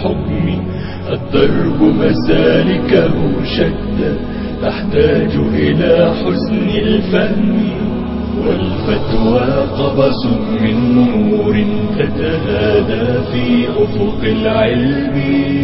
الحكم الدرب مسالكه شتى تحتاج إلى حسن الفهم والفتوى قبس من نور تتهادى في أفق العلم.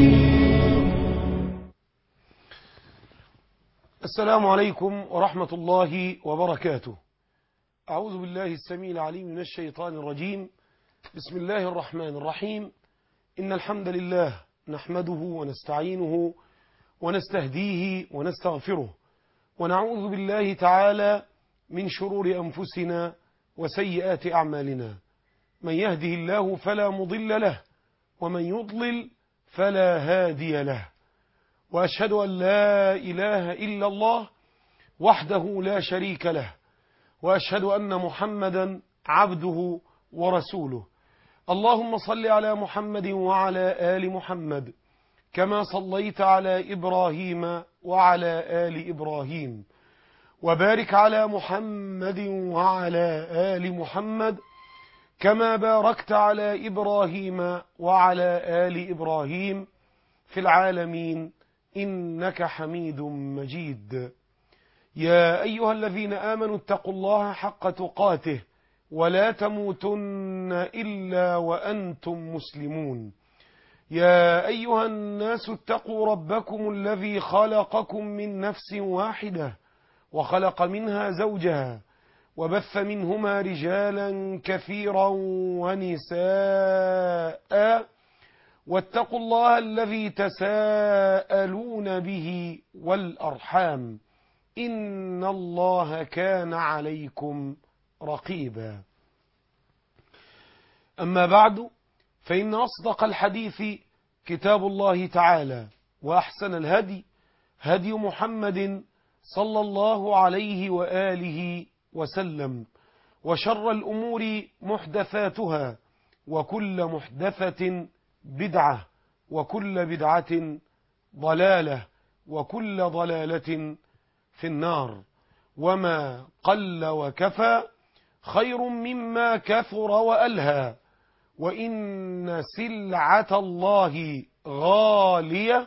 السلام عليكم ورحمة الله وبركاته. أعوذ بالله السميع العليم من الشيطان الرجيم. بسم الله الرحمن الرحيم. إن الحمد لله نحمده ونستعينه ونستهديه ونستغفره، ونعوذ بالله تعالى من شرور أنفسنا وسيئات أعمالنا. من يهده الله فلا مضل له، ومن يضلل فلا هادي له. وأشهد أن لا إله إلا الله وحده لا شريك له، وأشهد أن محمدا عبده ورسوله. اللهم صل على محمد وعلى آل محمد كما صليت على إبراهيم وعلى آل إبراهيم، وبارك على محمد وعلى آل محمد كما باركت على إبراهيم وعلى آل إبراهيم في العالمين إنك حميد مجيد. يا أيها الذين آمنوا اتقوا الله حق تقاته ولا تموتن إلا وأنتم مسلمون. يا أيها الناس اتقوا ربكم الذي خلقكم من نفس واحدة وخلق منها زوجها وبث منهما رجالا كثيرا ونساء، واتقوا الله الذي تساءلون به والأرحام إن الله كان عليكم رقيبا. أما بعد، فإن أصدق الحديث كتاب الله تعالى، وأحسن الهدي هدي محمد صلى الله عليه وآله وسلم، وشر الأمور محدثاتها، وكل محدثة بدعة، وكل بدعة ضلالة، وكل ضلالة في النار. وما قل وكفى خير مما كثر وألهى، وإن سلعة الله غالية،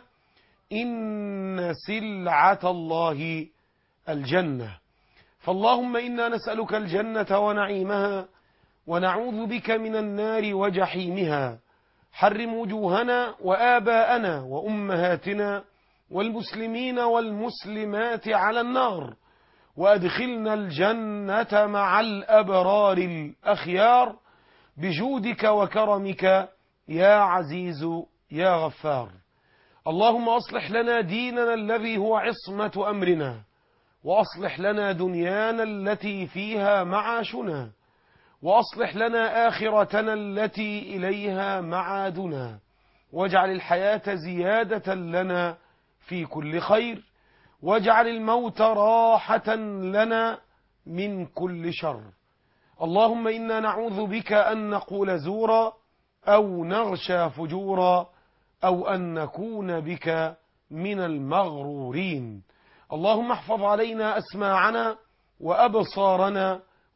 إن سلعة الله الجنة. فاللهم إنا نسألك الجنة ونعيمها، ونعوذ بك من النار وجحيمها. حرم وجوهنا وآباءنا وأمهاتنا والمسلمين والمسلمات على النار، وأدخلنا الجنة مع الأبرار الأخيار بجودك وكرمك يا عزيز يا غفار. اللهم أصلح لنا ديننا الذي هو عصمة أمرنا، وأصلح لنا دنيانا التي فيها معاشنا، وأصلح لنا آخرتنا التي إليها معادنا، واجعل الحياة زيادة لنا في كل خير، واجعل الموت راحة لنا من كل شر. اللهم إنا نعوذ بك أن نقول زورا أو نغشى فجورا أو أن نكون بك من المغرورين. اللهم احفظ علينا أسماعنا وأبصارنا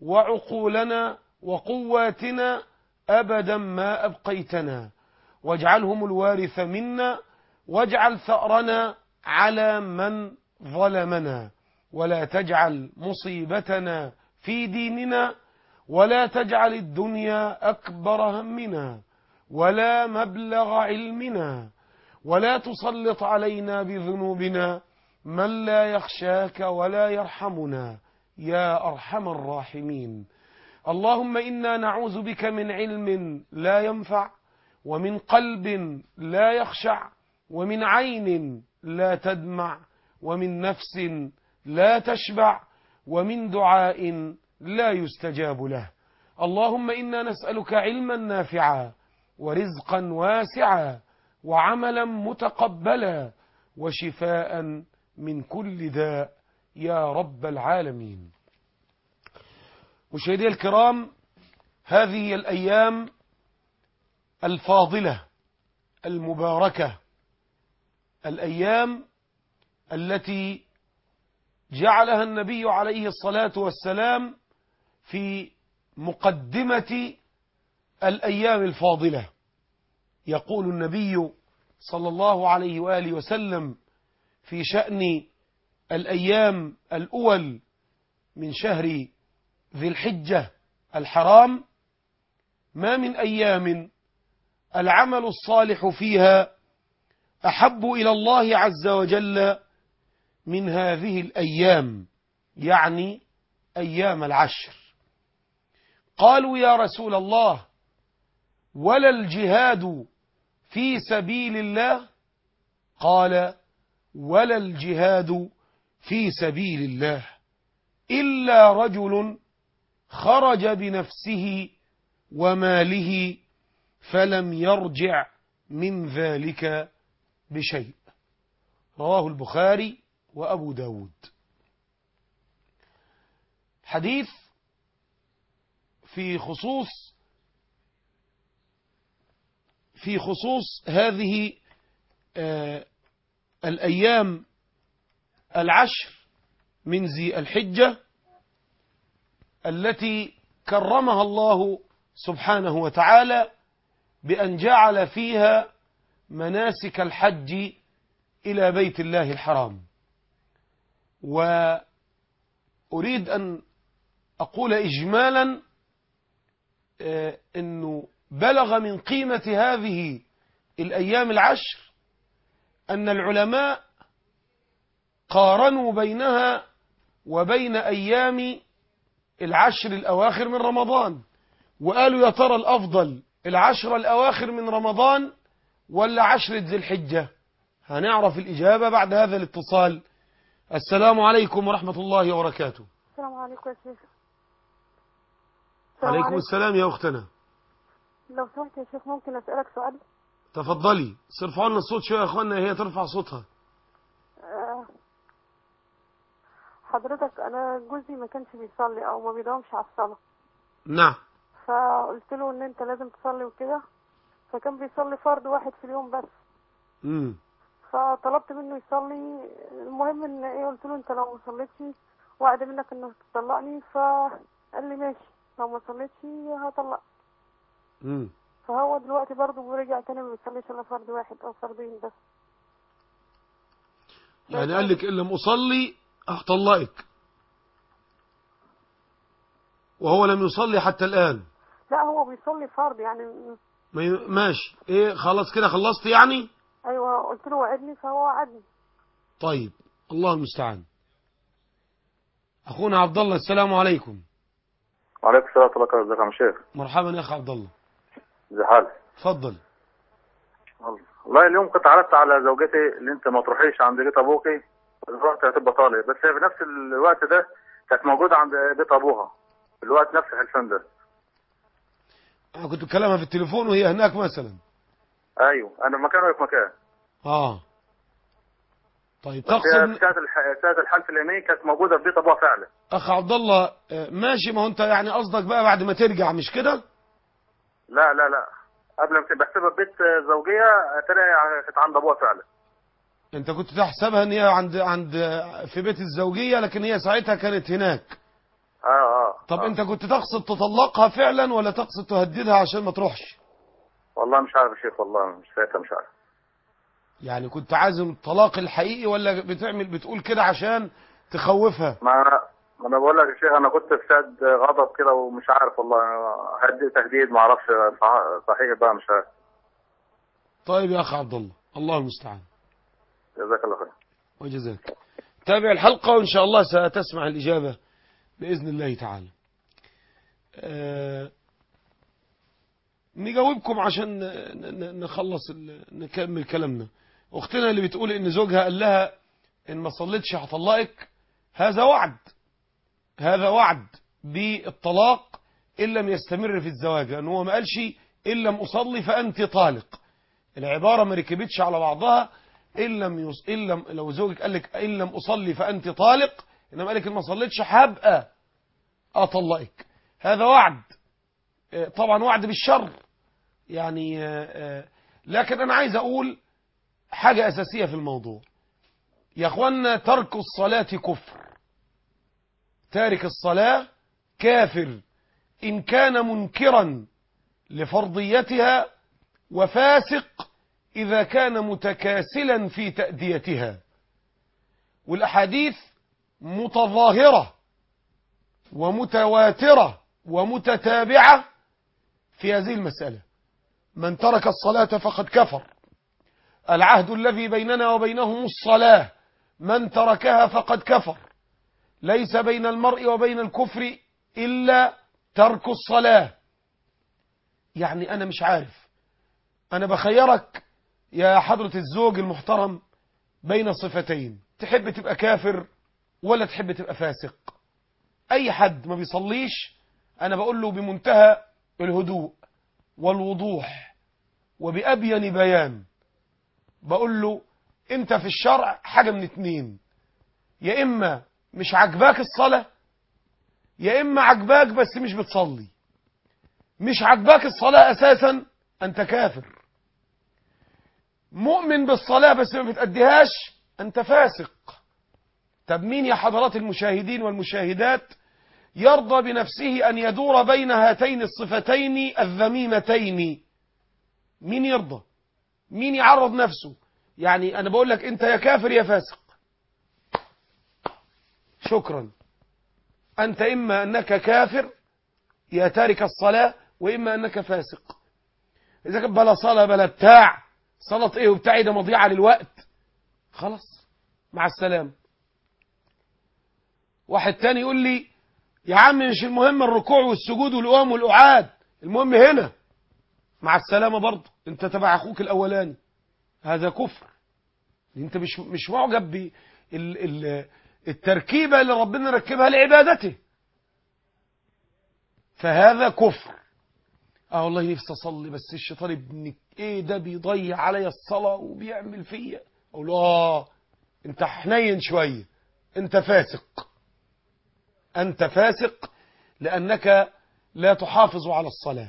وعقولنا وقواتنا أبدا ما أبقيتنا، واجعلهم الوارث منا، واجعل ثأرنا على من ظلمنا، ولا تجعل مصيبتنا في ديننا، ولا تجعل الدنيا أكبر همنا ولا مبلغ علمنا، ولا تسلط علينا بذنوبنا من لا يخشاك ولا يرحمنا يا أرحم الراحمين. اللهم إنا نعوذ بك من علم لا ينفع، ومن قلب لا يخشع، ومن عين لا تدمع، ومن نفس لا تشبع، ومن دعاء لا يستجاب له. اللهم إنا نسألك علما نافعا، ورزقا واسعا، وعملا متقبلا، وشفاء من كل داء يا رب العالمين. مشاهدي الكرام، هذه الأيام الفاضلة المباركة، الأيام التي جعلها النبي عليه الصلاة والسلام في مقدمة الأيام الفاضلة. يقول النبي صلى الله عليه وآله وسلم في شأن الأيام الأول من شهر ذي الحجة الحرام: ما من أيام العمل الصالح فيها أحب إلى الله عز وجل من هذه الأيام، يعني أيام العشر. قالوا: يا رسول الله، ولا الجهاد في سبيل الله؟ قال: ولا الجهاد في سبيل الله إلا رجل خرج بنفسه وماله فلم يرجع من ذلك بشيء. رواه البخاري وأبو داود. حديث في خصوص هذه الأيام العشر من ذي الحجة التي كرمها الله سبحانه وتعالى بأن جعل فيها مناسك الحج إلى بيت الله الحرام. وأريد أن أقول إجمالا أنه بلغ من قيمة هذه الأيام العشر أن العلماء قارنوا بينها وبين أيام العشر الأواخر من رمضان، وقالوا: يا ترى الأفضل العشر الأواخر من رمضان ولا عشرة ذي الحجة؟ هنعرف الإجابة بعد هذا الاتصال. السلام عليكم ورحمة الله وبركاته. السلام عليكم يا شيخ. عليكم السلام يا أختنا. لو سمحت يا شيخ ممكن أسألك سؤال؟ تفضلي. ارفعوا لنا الصوت شوية يا أخوانا، هي ترفع صوتها. حضرتك أنا جوزي ما كانش بيصلي أو ما بيداومش على الصلاة. نعم. فقلت له إن أنت لازم تصلي وكده، فكان بيصلي فرض واحد في اليوم بس. فطلبت منه يصلي. المهم إن قلت له: أنت لو ما صليتش وعد منك إنك تطلقني. فقال لي: ماشي، لو ما صليتش هطلق. فهو دلوقتي برضه رجع تاني ما بيصليش إلا فرض واحد أو فردين بس. يعني قال لك: إن لم أصلي هطلقك، وهو لم يصلي حتى الآن؟ لا، هو بيصلي فرض يعني. ماشي. ايه، خلاص كده خلصت يعني؟ ايوه، قلت له وعدني فهو وعدني. طيب، الله المستعان. اخونا عبد الله، السلام عليكم. وعليكم السلام ورحمة الله وبركاته. ازيك يا عم شيخ؟ مرحبا يا اخ عبد الله. ازي حالك؟ اتفضل. والله اليوم كنت عرضت على زوجتي اللي انت ما تروحيش عند بيت ابوكي، رحت هتبقى طالق، بس هي في نفس الوقت ده كانت موجودة عند بيت ابوها في الوقت نفس الحلفان ده. انا كنت بكلمها في التليفون وهي هناك مثلا؟ ايوه، انا في مكان وهي في مكان. طيب، تقصد ساعة الحلف اليمين كانت موجودة في بيت ابوها فعلا. اخ عبد الله، ماشي. ما هو انت يعني قصدك بقى بعد ما ترجع، مش كده؟ لا لا لا، قبل ما بحسبها بيت زوجية تلاقي كانت عند ابوها فعلا. انت كنت تحسبها ان هي عند في بيت الزوجية، لكن هي ساعتها كانت هناك. طب انت كنت تقصد تطلقها فعلا ولا تقصد تهددها عشان ما تروحش؟ والله مش عارف يا شيخ، والله مش ساعتها مش عارف. يعني كنت عازم الطلاق الحقيقي ولا بتقول كده عشان تخوفها؟ ما انا بقول لك يا شيخ، انا كنت في سد غضب كده ومش عارف والله، تهديد ما اعرفش صحيح بقى، مش عارف. طيب يا اخ عبد الله، الله المستعان. جزاك الله خير. وجزاك. تابع الحلقة وان شاء الله ستسمع الإجابة بإذن الله تعالى. نجاوبكم عشان نخلص نكمل كلامنا. اختنا اللي بتقول ان زوجها قال لها: ان ما صليتش هطلقك، هذا وعد بالطلاق ان لم يستمر في الزواج، لأنه هو ما قالش ان لم اصلي فانت طالق. العبارة ما ركبتش على بعضها. لو زوجك قال لك ان لم اصلي فانت طالق، انما قال لك ان ما صليتش هبقى اطلقك. هذا وعد، طبعا وعد بالشر يعني. لكن أنا عايز أقول حاجة أساسية في الموضوع يا أخوانا: ترك الصلاة كفر. تارك الصلاة كافر إن كان منكرا لفرضيتها، وفاسق إذا كان متكاسلا في تأديتها. والأحاديث متظاهرة ومتواترة ومتتابعة في هذه المسألة. من ترك الصلاة فقد كفر. العهد الذي بيننا وبينهم الصلاة، من تركها فقد كفر. ليس بين المرء وبين الكفر إلا ترك الصلاة. يعني أنا مش عارف، أنا بخيرك يا حضرة الزوج المحترم بين صفتين، تحب تبقى كافر ولا تحب تبقى فاسق؟ أي حد ما بيصليش أنا بقول له بمنتهى الهدوء والوضوح وبأبين بيان، بقول له أنت في الشرع حاجة من اتنين، يا إما مش عجباك الصلاة، يا إما عجباك بس مش بتصلي. مش عجباك الصلاة أساسا أنت كافر. مؤمن بالصلاة بس ما بتأديهاش أنت فاسق. طب مين يا حضرات المشاهدين والمشاهدات يرضى بنفسه أن يدور بين هاتين الصفتين الذميمتين؟ مين يرضى؟ مين يعرض نفسه؟ يعني أنا بقول لك أنت يا كافر يا فاسق. شكرا. أنت إما أنك كافر يا تارك الصلاة، وإما أنك فاسق. إذا كان بلا صلاة بلا بتاع، صلاة إيه وبتاعي ده مضيعة للوقت، خلاص مع السلامة. واحد تاني يقول لي يا عم مش المهم الركوع والسجود والقيام والقعاد، المهم هنا، مع السلامة برضه، انت تبع اخوك الاولاني. هذا كفر. انت مش معجب بالتركيبة اللي ربنا ركبها لعبادته، فهذا كفر. والله نفسي اصلي بس الشيطان ابنك ايه ده بيضيع عليا الصلاة وبيعمل فيا. اقول انت حنين شوية، انت فاسق. أنت فاسق لأنك لا تحافظ على الصلاة.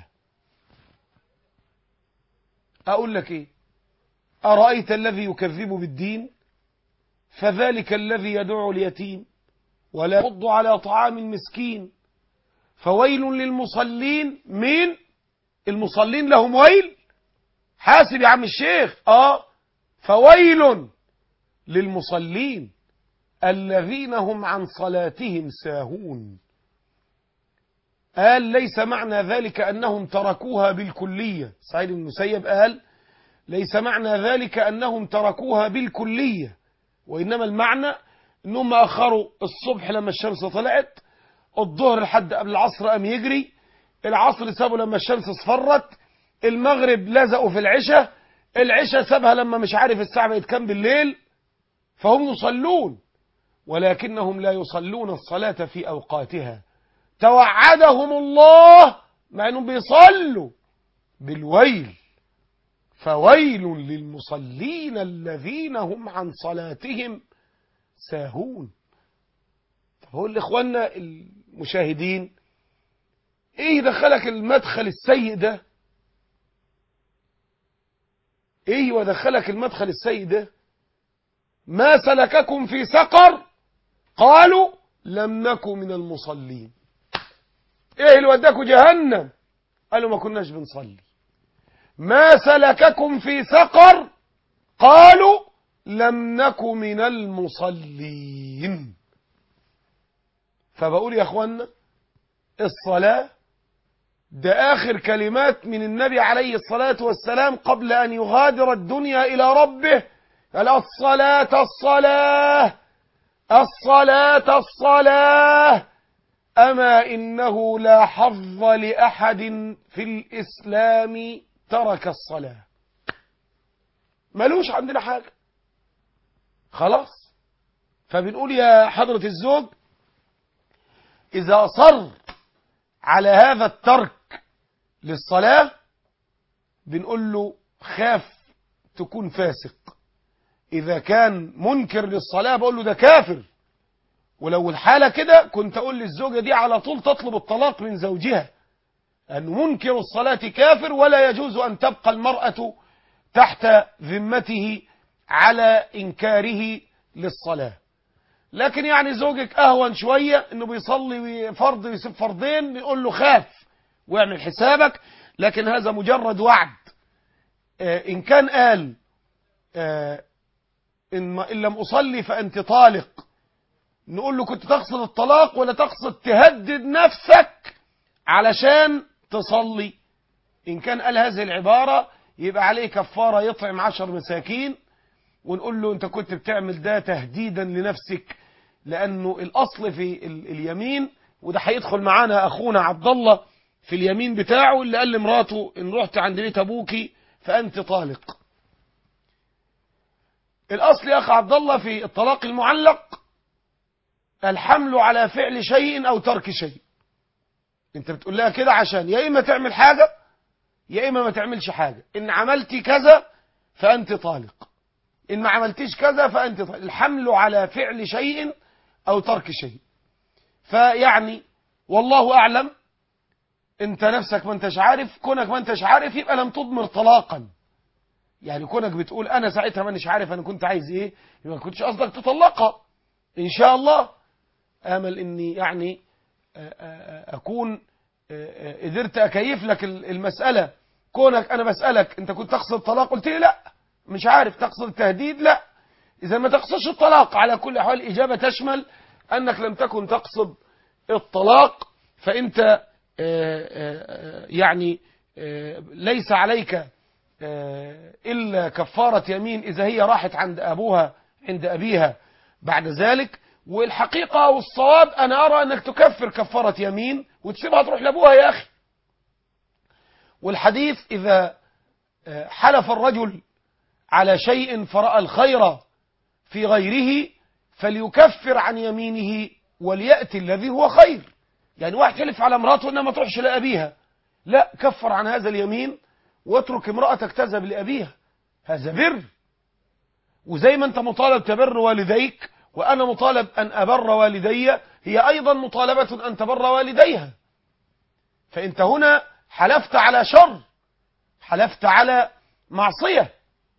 أقول لك إيه؟ أرأيت الذي يكذب بالدين فذلك الذي يدعو اليتيم ولا يحض على طعام المسكين فويل للمصلين. مين المصلين لهم ويل؟ حاسب يا عم الشيخ. فويل للمصلين الذين هم عن صلاتهم ساهون. قال ليس معنى ذلك أنهم تركوها بالكلية. سعيد بن المسيب قال ليس معنى ذلك أنهم تركوها بالكلية، وإنما المعنى أنهم أخروا الصبح لما الشمس طلعت، الظهر لحد قبل العصر قام يجري، العصر سابوا لما الشمس اصفرت، المغرب لزقوا في العشاء، العشاء سابها لما مش عارف الساعة بقت كام بالليل. فهم يصلون ولكنهم لا يصلون الصلاة في أوقاتها. توعدهم الله مع أنهم بيصلوا بالويل. فويل للمصلين الذين هم عن صلاتهم ساهون. فقول لإخواننا المشاهدين إيه دخلك المدخل السيء ده؟ إيه ودخلك المدخل السيء ده؟ ما سلككم في سقر؟ قالوا لم نكن من المصلين. ايه اللي وداكوا جهنم؟ قالوا ما كناش بنصلي. ما سلككم في سقر؟ قالوا لم نكن من المصلين. فبقول يا اخوانا الصلاة ده اخر كلمات من النبي عليه الصلاة والسلام قبل ان يغادر الدنيا الى ربه. قال الصلاة الصلاة الصلاة الصلاة، أما إنه لا حظ لأحد في الإسلام ترك الصلاة. ملوش عندنا حاجة خلاص. فبنقول يا حضرة الزوج إذا أصر على هذا الترك للصلاة بنقول له خاف تكون فاسق. إذا كان منكر للصلاة بقول له ده كافر. ولو الحالة كده كنت أقول للزوجة دي على طول تطلب الطلاق من زوجها، أن منكر الصلاة كافر ولا يجوز أن تبقى المرأة تحت ذمته على إنكاره للصلاة. لكن يعني زوجك أهون شوية أنه بيصلي فرض ويسيب فرضين، نقول له خاف واعمل حسابك، لكن هذا مجرد وعد. إن كان قال إن لم أصلي فأنت طالق، نقول له كنت تقصد الطلاق ولا تقصد تهدد نفسك علشان تصلي؟ إن كان قال هذه العبارة يبقى عليه كفارة يطعم 10 مساكين، ونقول له أنت كنت بتعمل ده تهديدا لنفسك، لأنه الأصل في اليمين، وده هيدخل معانا أخونا عبد الله في اليمين بتاعه اللي قال لمراته إن رحت عند بيت أبوكي فأنت طالق. الأصل يا أخ عبد الله في الطلاق المعلق الحمل على فعل شيء أو ترك شيء. أنت بتقول لها كده عشان يا إما تعمل حاجة يا إما ما تعملش حاجة. إن عملتي كذا فأنت طالق، إن ما عملتيش كذا فأنت طالق. الحمل على فعل شيء أو ترك شيء. فيعني والله أعلم، أنت نفسك ما أنتش عارف، كونك ما أنتش عارف يبقى لم تضمر طلاقا. يعني كونك بتقول أنا ساعتها ما أنش عارف أنا كنت عايز إيه، يبقى ما كنتش قصدك تطلقها. إن شاء الله آمل إني يعني أكون قدرت أكيف لك المسألة. كونك أنا بسألك أنت كنت تقصد الطلاق، قلت لي لا مش عارف، تقصد التهديد؟ لا. إذا ما تقصدش الطلاق على كل أحوال الإجابة تشمل أنك لم تكن تقصد الطلاق، فأنت يعني ليس عليك إلا كفارة يمين إذا هي راحت عند أبوها عند أبيها بعد ذلك. والحقيقة والصواب أنا أرى أنك تكفر كفارة يمين وتسيبها تروح لأبوها يا أخي. والحديث إذا حلف الرجل على شيء فرأى الخير في غيره فليكفر عن يمينه وليأتي الذي هو خير. يعني واحد حلف على امراته انها ما تروحش لأبيها، لا، كفر عن هذا اليمين واترك امرأتك تذهب لأبيها، هذا بر. وزي ما انت مطالب تبر والديك وأنا مطالب أن أبر والدي، هي أيضا مطالبة أن تبر والديها. فأنت هنا حلفت على شر، حلفت على معصية،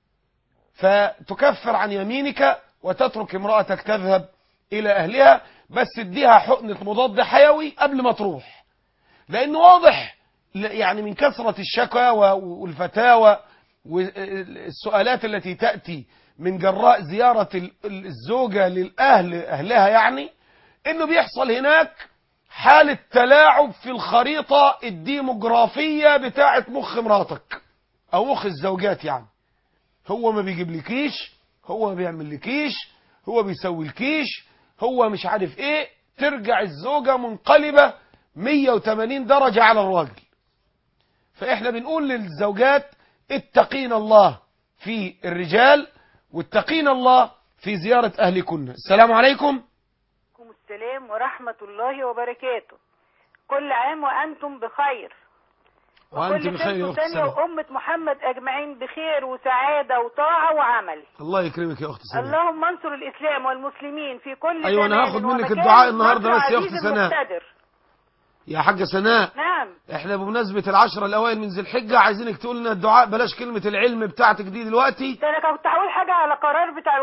فتكفر عن يمينك وتترك امرأتك تذهب إلى أهلها، بس اديها حقنة مضاد حيوي قبل ما تروح. لأن واضح يعني من كثرة الشكوى والفتاوى والسؤالات التي تأتي من جراء زيارة الزوجة أهلها، يعني إنه بيحصل هناك حالة تلاعب في الخريطة الديموغرافية بتاعة مخ مراتك أو مخ الزوجات. يعني هو ما بيجيب لكيش، هو ما بيعمل لكيش، هو بيسوي لكيش، هو مش عارف ايه، ترجع الزوجة منقلبة 180 درجة على الراجل. فاحنا بنقول للزوجات اتقين الله في الرجال واتقين الله في زيارة أهلكن. السلام عليكم. السلام ورحمة الله وبركاته. كل عام وأنتم بخير، وأنت بخير يا أخت سناء، وأمة محمد أجمعين بخير وسعادة وطاعة وعمل. الله يكرمك يا أخت سناء. اللهم انصر الإسلام والمسلمين في كل أيوة أنا هاخد منك الدعاء النهاردة بس يا أخت سناء. يا حاجة سناء، نعم، احنا بمناسبة ال10 الأوائل من ذي الحجة عايزينك تقول لنا الدعاء، بلاش كلمة العلم بتاعتك دي دلوقتي. ده أنا كنت هقول حاجة على قرار بتاع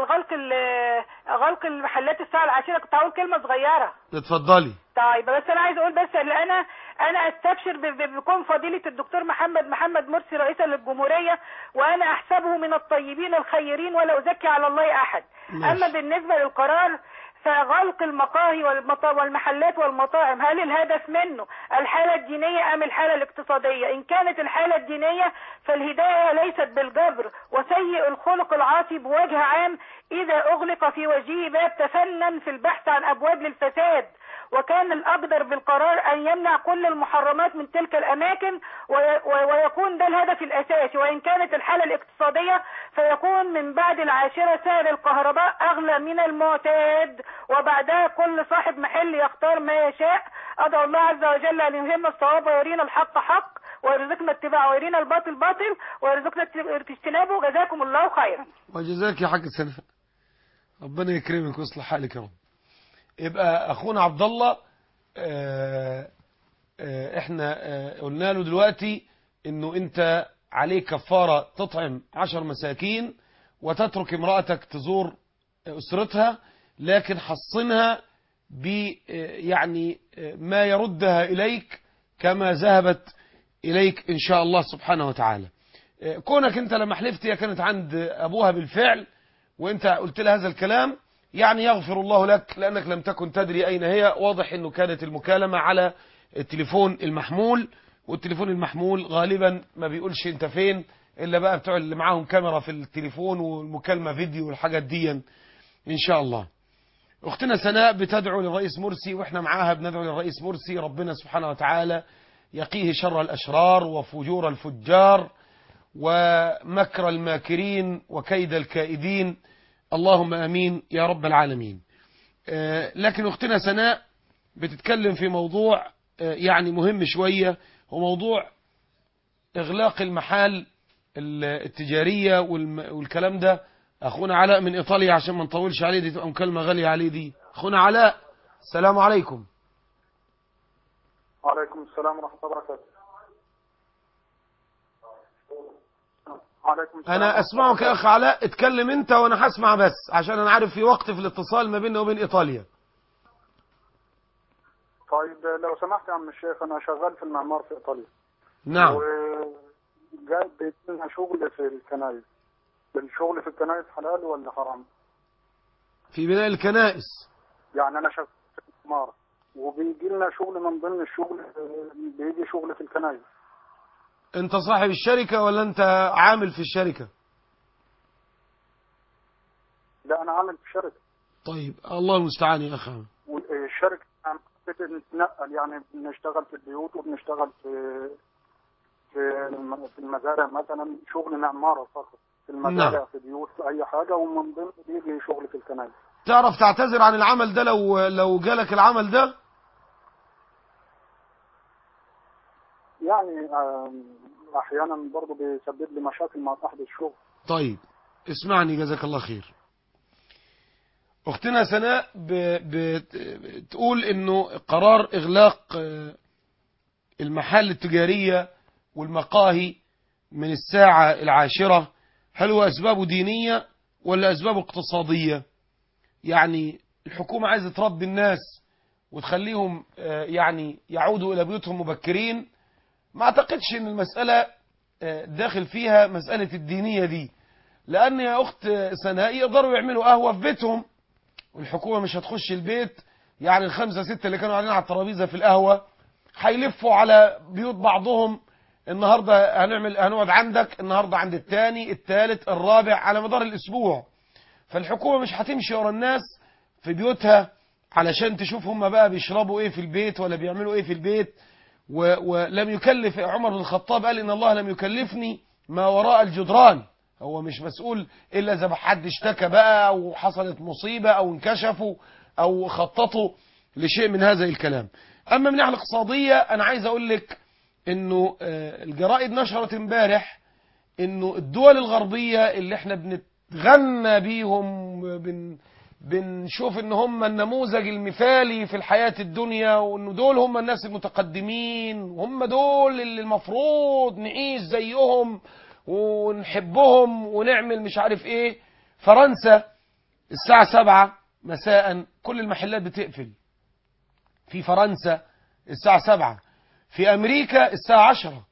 غلق المحلات الساعة 10، كنت هقول كلمة صغيرة. اتفضلي. طيب بس أنا عايز أقول بس اللي أنا أستبشر بكون فضيلة الدكتور محمد مرسي رئيسا للجمهورية، وأنا أحسبه من الطيبين الخيرين ولا أزكي على الله أحد. ماشي. أما بالنسبة للقرار فغلق المقاهي والمحلات والمطاعم، هل الهدف منه الحالة الدينية أم الحالة الاقتصادية؟ إن كانت الحالة الدينية فالهداية ليست بالجبر، وسيء الخلق العاصي بوجه عام إذا أغلق في وجهه باب تفنن في البحث عن أبواب للفساد. وكان الأقدر بالقرار أن يمنع كل المحرمات من تلك الأماكن ويكون ده الهدف الأساسي. وإن كانت الحالة الاقتصادية فيكون من بعد 10 سعر الكهرباء أغلى من المعتاد، وبعدها كل صاحب محل يختار ما يشاء. أدعو الله عز وجل أن يلهمنا الصواب ويرينا الحق حق ويرزقنا اتباعه ويرينا الباطل باطل ويرزقنا اجتنابه. جزاكم الله خيرا. وجزاك يا حاج سناء، ربنا يكرمك ويصلح حالك يا رب. يبقى اخونا عبد الله احنا قلنا له دلوقتي انه انت عليك كفارة تطعم 10 مساكين وتترك امرأتك تزور اسرتها، لكن حصنها ب يعني ما يردها اليك كما ذهبت اليك ان شاء الله سبحانه وتعالى. كونك انت لما حلفت هي كانت عند ابوها بالفعل وانت قلت لها هذا الكلام، يعني يغفر الله لك لانك لم تكن تدري اين هي. واضح انه كانت المكالمة على التليفون المحمول، والتليفون المحمول غالبا ما بيقولش انت فين الا بقى بتوع اللي معاهم كاميرا في التليفون والمكالمة فيديو والحاجات دي ان شاء الله. اختنا سناء بتدعو للرئيس مرسي واحنا معاها بندعو للرئيس مرسي، ربنا سبحانه وتعالى يقيه شر الاشرار وفجور الفجار ومكر الماكرين وكيد الكائدين، اللهم امين يا رب العالمين. لكن اختنا سناء بتتكلم في موضوع يعني مهم شوية، هو موضوع اغلاق المحال التجارية والكلام ده. اخونا علاء من ايطاليا عشان ما نطولش عليه، دي تبقى مكالمة غالية عليه دي. اخونا علاء السلام عليكم. وعليكم السلام ورحمة الله وبركاته. وعليكم السلام. انا اسمعك يا اخ علاء، اتكلم انت وانا هسمع بس عشان انا عارف في وقت في الاتصال ما بيننا وبين ايطاليا. طيب لو سمحت يا عم الشيخ، انا شغال في المعمار في ايطاليا. نعم. وجاي بيجيلنا شغل في الكنائس. الشغل في الكنائس حلال ولا حرام؟ في بناء الكنائس. يعني انا شغال في المعمار وبيجي لنا شغل من ضمن الشغل، بيجي شغل في الكنائس. انت صاحب الشركة ولا انت عامل في الشركة؟ لا انا عامل في شركة. طيب الله المستعان يا اخي. والشركة بتتنقل، يعني بنشتغل في البيوت وبنشتغل في المزارع مثلا، شغل معمارة فقط في المزارع. نعم. في بيوت في اي حاجة، ومن ضمن بيجي شغل في الكنائس. تعرف تعتذر عن العمل ده لو جالك العمل ده؟ يعني احيانا برضه بيسبب لي مشاكل مع صاحب الشغل. طيب اسمعني جزاك الله خير. اختنا سناء بتقول انه قرار اغلاق المحال التجارية والمقاهي من الساعة 10 هل هو اسبابه دينية ولا اسبابه اقتصادية؟ يعني الحكومة عايزة تربي الناس وتخليهم يعني يعودوا الى بيوتهم مبكرين. ما اعتقدش ان المسألة داخل فيها مسألة الدينية دي، لان يا اخت سناء يقدروا يعملوا قهوة في بيتهم والحكومة مش هتخش البيت. يعني 5 6 اللي كانوا قاعدين على الترابيزة في القهوة هيلفوا على بيوت بعضهم، النهاردة هنقعد عندك، النهاردة عند الثاني الثالث الرابع على مدار الاسبوع. فالحكومة مش هتمشي ورا الناس في بيوتها علشان تشوف هم بقى بيشربوا ايه في البيت ولا بيعملوا ايه في البيت. ولم يكلف عمر بن الخطاب قال ان الله لم يكلفني ما وراء الجدران. هو مش مسؤول الا اذا حد اشتكى بقى او حصلت مصيبة او انكشفوا او خططوا لشيء من هذا الكلام. اما من ناحية الاقتصادية انا عايز اقول لك انه الجرائد نشرت امبارح انه الدول الغربية اللي احنا بنتغنى بيهم بنشوف ان هم النموذج المثالي في الحياة الدنيا، وانه دول هم الناس المتقدمين وهم دول اللي المفروض نعيش زيهم ونحبهم ونعمل مش عارف ايه. فرنسا الساعة 7 مساء كل المحلات بتقفل في فرنسا الساعة 7. في امريكا الساعة 10.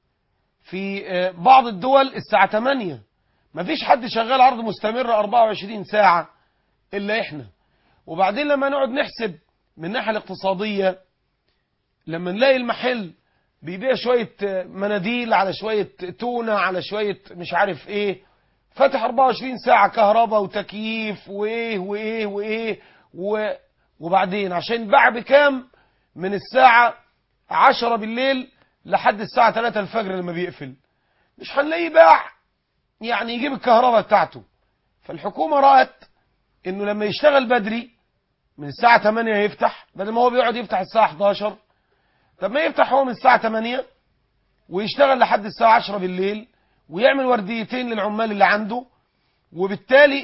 في بعض الدول الساعة 8. مفيش حد شغال عرض مستمر 24 ساعة إلا إحنا. وبعدين لما نقعد نحسب من الناحية الاقتصادية، لما نلاقي المحل بيبيع شوية مناديل على شوية تونة على شوية مش عارف إيه، فاتح 24 ساعة كهرباء وتكييف وإيه وإيه وإيه وبعدين عشان باع بكام من الساعة 10 بالليل لحد الساعة 3 الفجر لما بيقفل، مش هنلاقيه باع يعني يجيب الكهرباء بتاعته. فالحكومة رأت انه لما يشتغل بدري من الساعة 8 يفتح، بدل ما هو بيقعد يفتح الساعة 11، طب ما يفتح هو من الساعة 8 ويشتغل لحد الساعة 10 بالليل ويعمل ورديتين للعمال اللي عنده. وبالتالي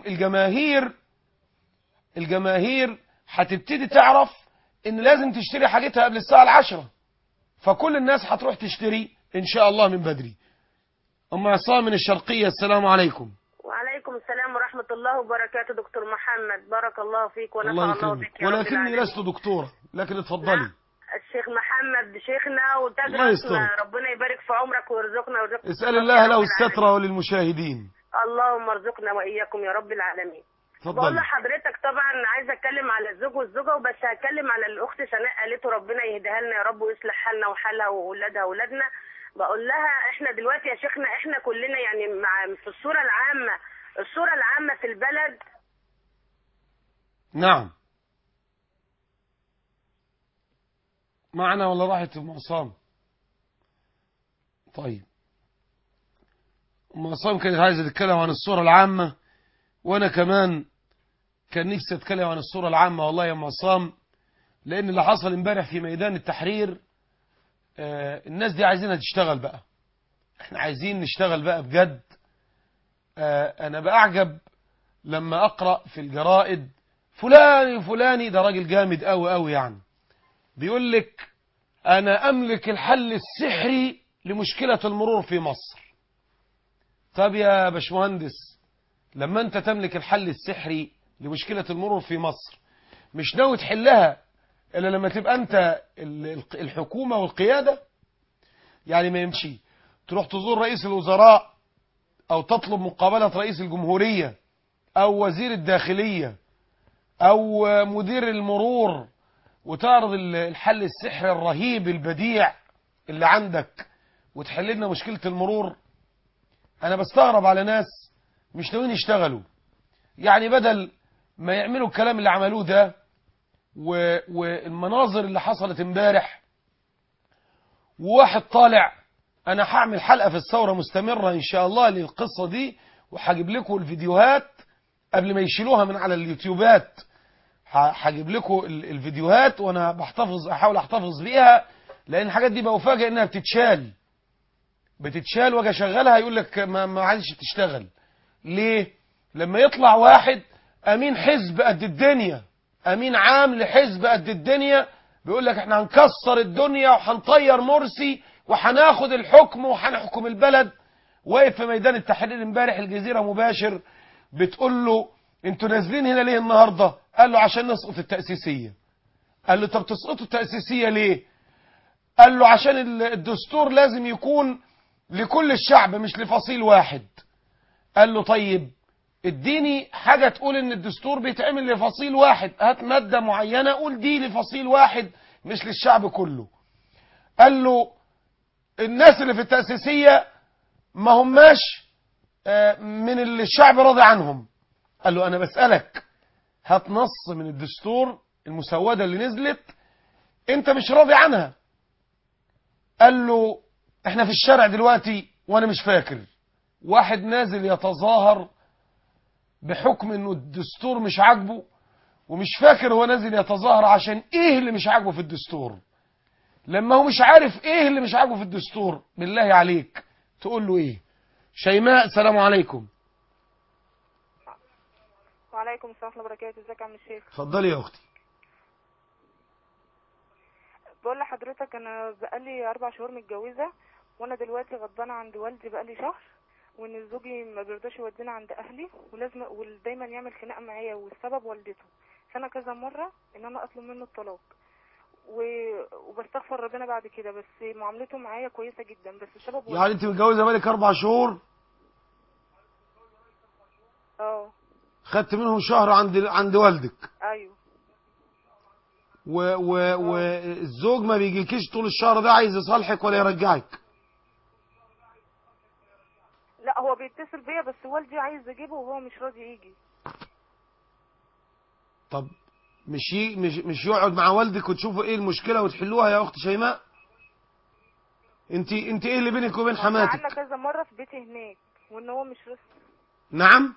الجماهير هتبتدي تعرف ان لازم تشتري حاجتها قبل الساعة 10، فكل الناس هتروح تشتري ان شاء الله من بدري. ام عصام من الشرقية السلام عليكم. وعليكم السلام ورحمة الله وبركاته. دكتور محمد بارك الله فيك ونفع الله الله بك. ولكني لست دكتورة، لكن اتفضلي. الشيخ محمد شيخنا الله وتاج يسترك. ربنا يبارك في عمرك ويرزقنا اسأل الله له الستر وللمشاهدين. اللهم ارزقنا واياكم يا رب العالمين. بقول اتفضل. لحضرتك طبعا عايزه اتكلم على الزوج والزوجه، وبس هتكلم على الاخت سناء قالته ربنا يهديها لنا يا رب ويصلح حالنا وحالها واولادها واولادنا. بقول لها احنا دلوقتي يا شيخنا احنا كلنا يعني في الصوره العامه في البلد. نعم. معنا ولا راحت ام عصام؟ طيب ام عصام كانت عايزه تتكلم عن الصوره العامه، وانا كمان كان نفسي اتكلم عن الصوره العامه والله يا ام عصام، لان اللي حصل امبارح في ميدان التحرير الناس دي عايزينها تشتغل بقى. احنا عايزين نشتغل بقى بجد. انا بأعجب لما اقرأ في الجرائد فلان فلاني ده راجل جامد قوي قوي يعني، بيقول لك انا املك الحل السحري لمشكلة المرور في مصر. طب يا باشمهندس، لما انت تملك الحل السحري لمشكلة المرور في مصر مش ناوي تحلها الا لما تبقى انت الحكومة والقيادة؟ يعني ما يمشي تروح تزور رئيس الوزراء او تطلب مقابلة رئيس الجمهورية او وزير الداخلية او مدير المرور وتعرض الحل السحري الرهيب البديع اللي عندك وتحل لنا مشكلة المرور؟ انا بستغرب على ناس مش ناويين يشتغلوا. يعني بدل ما يعملوا الكلام اللي عملوه ده والمناظر اللي حصلت امبارح، وواحد طالع انا هعمل حلقة في الثورة مستمرة ان شاء الله للقصة دي، وهجيب لكم الفيديوهات قبل ما يشيلوها من على اليوتيوبات. هجيب لكم الفيديوهات وانا احاول احتفظ بيها، لان الحاجات دي بفاجئ انها بتتشال واجي اشغلها يقول لك ما عادش تشتغل. ليه؟ لما يطلع واحد امين حزب قد الدنيا، امين عام لحزب قد الدنيا، بيقول لك احنا هنكسر الدنيا وهنطير مرسي وهناخد الحكم وهنحكم البلد، واقف في ميدان التحرير امبارح الجزيرة مباشر بتقول له انتوا نازلين هنا ليه النهاردة؟ قال له عشان نسقط التأسيسية. قال له طب تسقطوا التأسيسية ليه؟ قال له عشان الدستور لازم يكون لكل الشعب مش لفصيل واحد. قال له طيب اديني حاجة تقول ان الدستور بيتعمل لفصيل واحد، هات مادة معينة قول دي لفصيل واحد مش للشعب كله. قال له الناس اللي في التأسيسية ما هماش من اللي الشعب راضي عنهم. قال له انا بسألك هات نص من الدستور المسودة اللي نزلت انت مش راضي عنها. قال له احنا في الشارع دلوقتي وانا مش فاكر واحد نازل يتظاهر بحكم انه الدستور مش عاجبه، ومش فاكر هو نازل يتظاهر عشان ايه اللي مش عاجبه في الدستور. لما هو مش عارف ايه اللي مش عاجبه في الدستور بالله عليك تقول له ايه؟ شيماء السلام عليكم. وعليكم السلام ورحمة الله وبركاته. ازيك يا عم الشيخ؟ اتفضلي يا اختي. بقول لحضرتك انا بقالي 4 شهور متجوزة، وانا دلوقتي غضبانة عند والدي بقالي شهر، وان زوجي ما بيرضاش يودينا عند اهلي ولازم ودايما يعمل خناقة معايا، والسبب والدته. فانا كذا مرة ان انا اطلب منه الطلاق وبستغفر ربنا بعد كده، بس معاملته معايا كويسة جدا، بس السبب والدته. يعني انت متجوزه بقالك 4 شهور؟ اه. خدت منهم شهر عند والدك؟ ايوه. والزوج ما بيجيلكيش طول الشهر ده عايز يصالحك ولا يرجعك؟ لا هو بيتصل بيا بس والدي عايز يجيبه وهو مش راضي يجي. طب مش يقعد مع والدك وتشوفوا ايه المشكلة وتحلوها يا اخت شيماء؟ انت ايه اللي بينك وبين حماتك؟ قعدنا كذا مرة في بيتي هناك وان هو مش رسم. نعم؟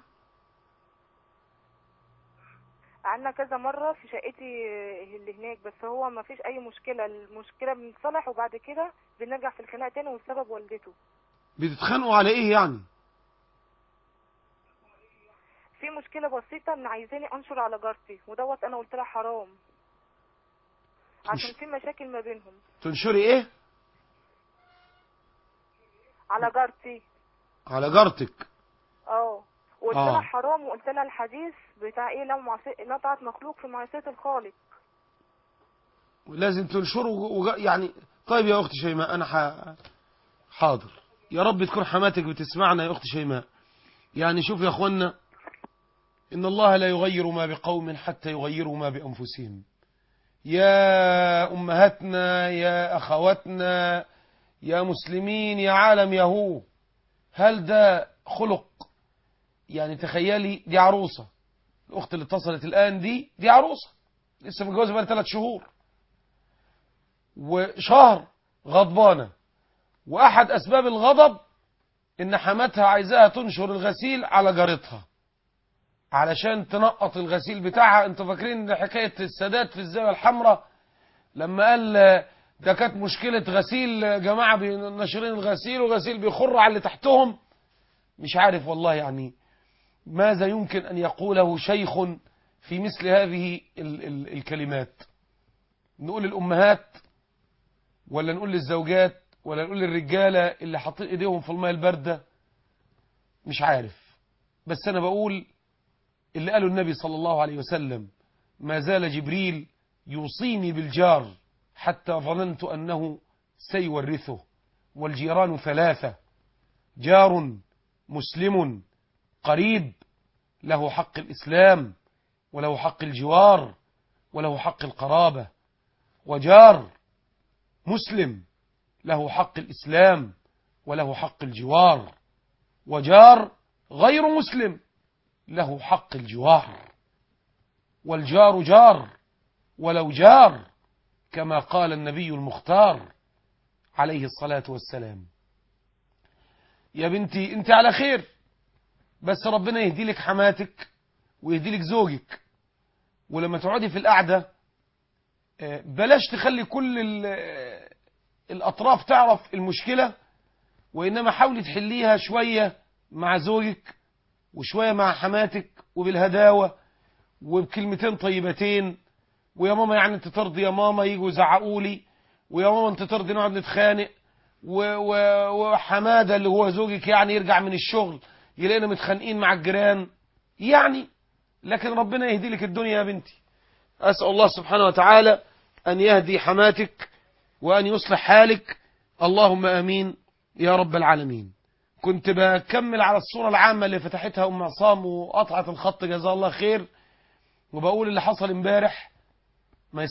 قعدنا كذا مرة في شقتي اللي هناك، بس هو ما فيش اي مشكلة، المشكلة بنتصلح وبعد كده بنرجع في الخناق تاني والسبب والدته. بتتخانقوا على ايه يعني؟ في مشكلة بسيطة ان عايزاني انشر على جارتي، ودوت انا قلت لها حرام عشان في مشاكل ما بينهم. تنشري ايه؟ على جارتي. على جارتك؟ اه. وقلت لها حرام، وقلت لها الحديث بتاع ايه، لو لا طاعة مخلوق في معصية الخالق. لازم تنشره يعني. طيب يا أخت شيماء أنا حاضر، يا رب تكون حماتك بتسمعنا يا أخت شيماء. يعني شوف يا أخوانا، إن الله لا يغير ما بقوم حتى يغيروا ما بأنفسهم. يا أمهاتنا، يا أخواتنا، يا مسلمين، يا عالم يهو، هل ده خلق؟ يعني تخيلي، دي عروسة، الأخت اللي اتصلت الآن دي عروسة لسه متجوزة بقى 3 شهور، وشهر غضبانة، وأحد أسباب الغضب إن حماتها عايزاها تنشر الغسيل على جارتها علشان تنقط الغسيل بتاعها. انتوا فاكرين حكاية السادات في الزاوية الحمراء لما قال ده كانت مشكلة غسيل، جماعة ناشرين الغسيل وغسيل بيخر على اللي تحتهم. مش عارف والله يعني ماذا يمكن أن يقوله شيخ في مثل هذه الكلمات. نقول للأمهات ولا نقول للزوجات ولا نقول للرجالة اللي حاطين ايديهم في الماء الباردة؟ مش عارف، بس أنا بقول اللي قاله النبي صلى الله عليه وسلم: ما زال جبريل يوصيني بالجار حتى ظننت أنه سيورثه. والجيران 3: جار مسلم قريب له حق الإسلام وله حق الجوار وله حق القرابة، وجار مسلم له حق الإسلام وله حق الجوار، وجار غير مسلم له حق الجوار. والجار جار ولو جار، كما قال النبي المختار عليه الصلاة والسلام. يا بنتي انت على خير، بس ربنا يهدي لك حماتك ويهدي لك زوجك. ولما تقعدي في القعدة بلاش تخلي كل الأطراف تعرف المشكلة، وإنما حاولي تحليها شوية مع زوجك وشوية مع حماتك، وبالهداوة وبكلمتين طيبتين. ويا ماما يعني انت ترضي يا ماما يجوا يزعقوا لي، ويا ماما انت ترضي نقعد نتخانق، وحمادة اللي هو زوجك يعني يرجع من الشغل يلاقينا متخانقين مع الجيران يعني. لكن ربنا يهدي لك الدنيا يا بنتي. أسأل الله سبحانه وتعالى أن يهدي حماتك وأن يصلح حالك، اللهم آمين يا رب العالمين. كنت بكمل على الصورة العامة اللي فتحتها أم عصام وقطعت الخط جزاه الله خير، وبقول اللي حصل امبارح ما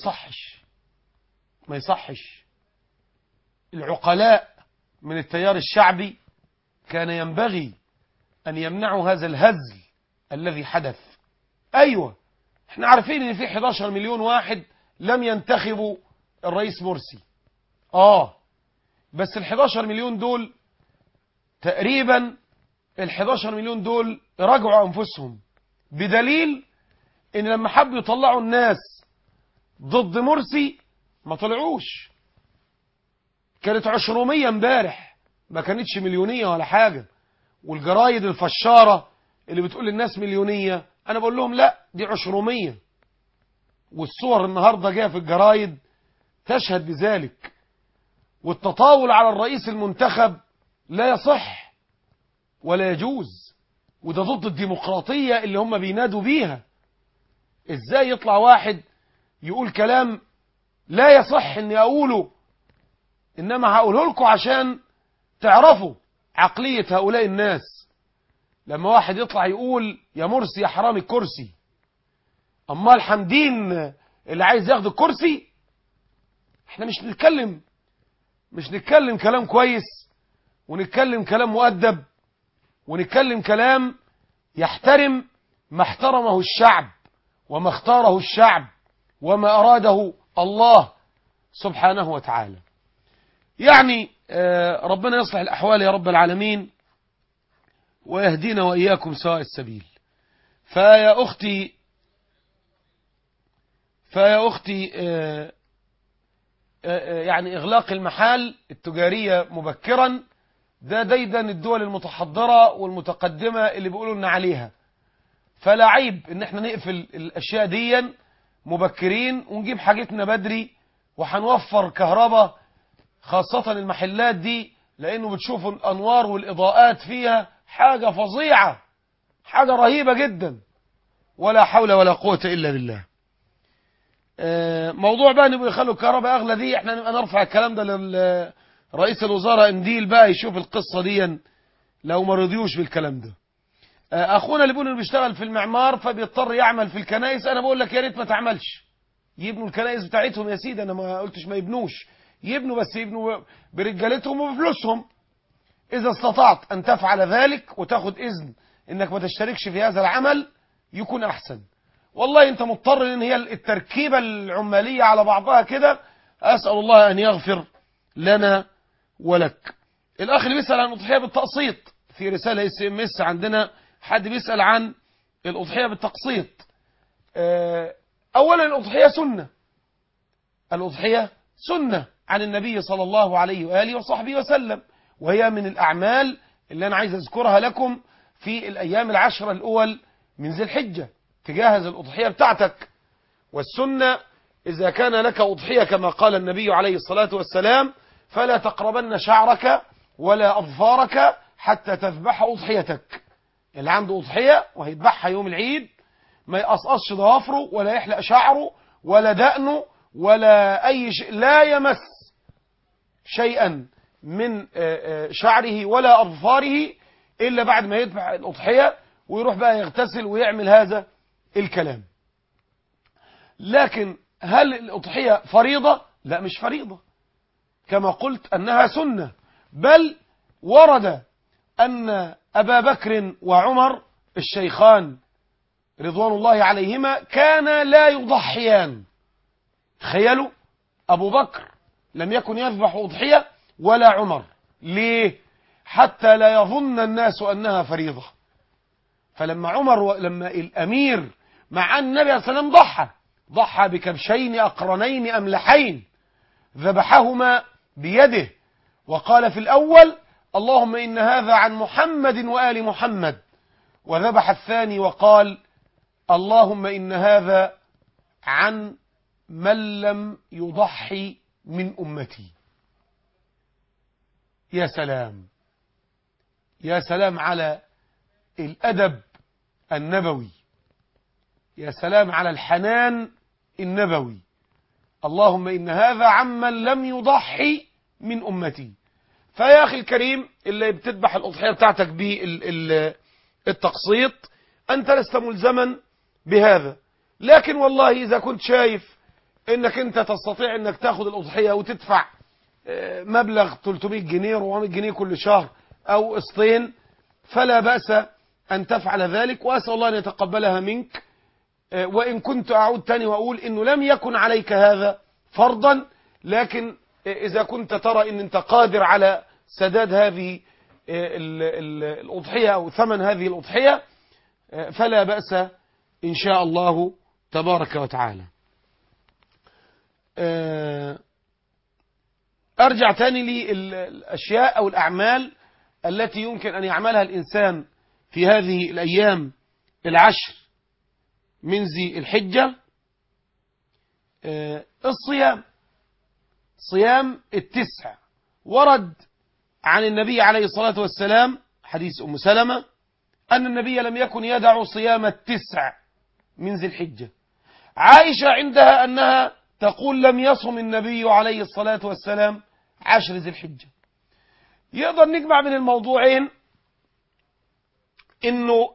يصحش. العقلاء من التيار الشعبي كان ينبغي أن يمنعوا هذا الهزل الذي حدث. أيوة احنا عارفين ان في 11 مليون واحد لم ينتخبوا الرئيس مرسي، بس ال 11 مليون دول تقريبا ال 11 مليون دول راجعوا أنفسهم، بدليل ان لما حبوا يطلعوا الناس ضد مرسي ما طلعوش. كانت 200 امبارح، ما كانتش مليونية ولا حاجة. والجرايد الفشارة اللي بتقول للناس مليونية، انا بقول لهم لا، دي 200. والصور النهاردة جايه في الجرايد تشهد بذلك. والتطاول على الرئيس المنتخب لا يصح ولا يجوز، وده ضد الديمقراطية اللي هم بينادوا بيها. ازاي يطلع واحد يقول كلام لا يصح اني اقوله، انما هقوله لكم عشان تعرفوا عقلية هؤلاء الناس. لما واحد يطلع يقول يا مرسي يا حرامي الكرسي، امال حمدين اللي عايز ياخد الكرسي؟ احنا مش نتكلم كلام كويس، ونتكلم كلام مؤدب، ونتكلم كلام يحترم ما احترمه الشعب وما اختاره الشعب وما أراده الله سبحانه وتعالى. يعني ربنا يصلح الأحوال يا رب العالمين، ويهدينا وإياكم سواء السبيل. فيا أختي يعني إغلاق المحال التجارية مبكرا ده ديدن الدول المتحضرة والمتقدمة اللي بيقولوا لنا عليها. فلا عيب ان احنا نقفل الاشياء دي مبكرين ونجيب حاجتنا بدري، وهنوفر كهرباء خاصة المحلات دي، لانه بتشوفوا الانوار والاضاءات فيها حاجة فظيعة، حاجة رهيبة جدا، ولا حول ولا قوة الا بالله. موضوع بقى نبقى يخلوا الكهرباء أغلى دي، احنا نبقى نرفع الكلام ده لرئيس الوزراء انديل بقى يشوف القصة دي لو ما رضيوش بالكلام ده. أخونا اللي بيقول بيشتغل في المعمار فبيضطر يعمل في الكنائس، أنا بقول لك يا ريت ما تعملش، يبنوا الكنائس بتاعتهم يا سيدي، أنا ما قلتش ما يبنوش، يبنوا بس يبنوا برجالتهم وبفلوسهم. إذا استطعت أن تفعل ذلك وتاخد إذن إنك ما تشتركش في هذا العمل يكون أحسن. والله أنت مضطر، إن هي التركيبة العمالية على بعضها كده. أسأل الله أن يغفر لنا ولك. الأخ اللي بيسأل عن الأضحية بالتقسيط، في رسالة SMS عندنا حد بيسأل عن الأضحية بالتقسيط. أولا الأضحية سنة، الأضحية سنة عن النبي صلى الله عليه وآله وصحبه وسلم، وهي من الأعمال اللي أنا عايز أذكرها لكم في الأيام العشرة الأول من ذي الحجة، تجهز الأضحية بتاعتك. والسنة إذا كان لك أضحية كما قال النبي عليه الصلاة والسلام: فلا تقربن شعرك ولا أظفارك حتى تذبح أضحيتك. اللي عنده أضحية وهيذبحها يوم العيد ما يقصقصش ضوافره ولا يحلق شعره ولا دقنه ولا أي شيء، لا يمس شيئا من شعره ولا أظفاره إلا بعد ما يذبح الأضحية، ويروح بقى يغتسل ويعمل هذا الكلام. لكن هل الأضحية فريضة؟ لا، مش فريضة، كما قلت أنها سنة. بل ورد أن أبا بكر وعمر الشيخان رضوان الله عليهما كانا لا يضحيان. تخيلوا، أبو بكر لم يكن يذبح أضحية ولا عمر. ليه؟ حتى لا يظن الناس أنها فريضة. فلما عمر لما الأمير مع النبي صلى الله عليه وسلم ضحى بكبشين أقرنين أملحين، ذبحهما بيده وقال في الأول: اللهم إن هذا عن محمد وآل محمد، وذبح الثاني وقال: اللهم إن هذا عن من لم يضحي من أمتي. يا سلام، يا سلام على الأدب النبوي، يا سلام على الحنان النبوي. اللهم إن هذا عمن لم يضحي من أمتي. فيا أخي الكريم، اللي بتذبح الأضحية بتاعتك بالتقسيط أنت لست ملزما بهذا، لكن والله إذا كنت شايف إنك أنت تستطيع إنك تاخد الأضحية وتدفع مبلغ 300 جنيه 400 جنيه كل شهر أو قسطين، فلا بأس أن تفعل ذلك، وأسأل الله أن يتقبلها منك. وإن كنت أعود تاني وأقول إنه لم يكن عليك هذا فرضا، لكن إذا كنت ترى إن أنت قادر على سداد هذه الأضحية أو ثمن هذه الأضحية فلا بأس إن شاء الله تبارك وتعالى. أرجع تاني للأشياء أو الأعمال التي يمكن أن يعملها الإنسان في هذه الأيام العشر من ذي الحجة. الصيام، صيام التسع، ورد عن النبي عليه الصلاة والسلام حديث أم سلمة أن النبي لم يكن يدع صيام التسع من ذي الحجة. عائشة عندها أنها تقول لم يصم النبي عليه الصلاة والسلام 10 ذي الحجة. يقدر نجمع من الموضوعين إنه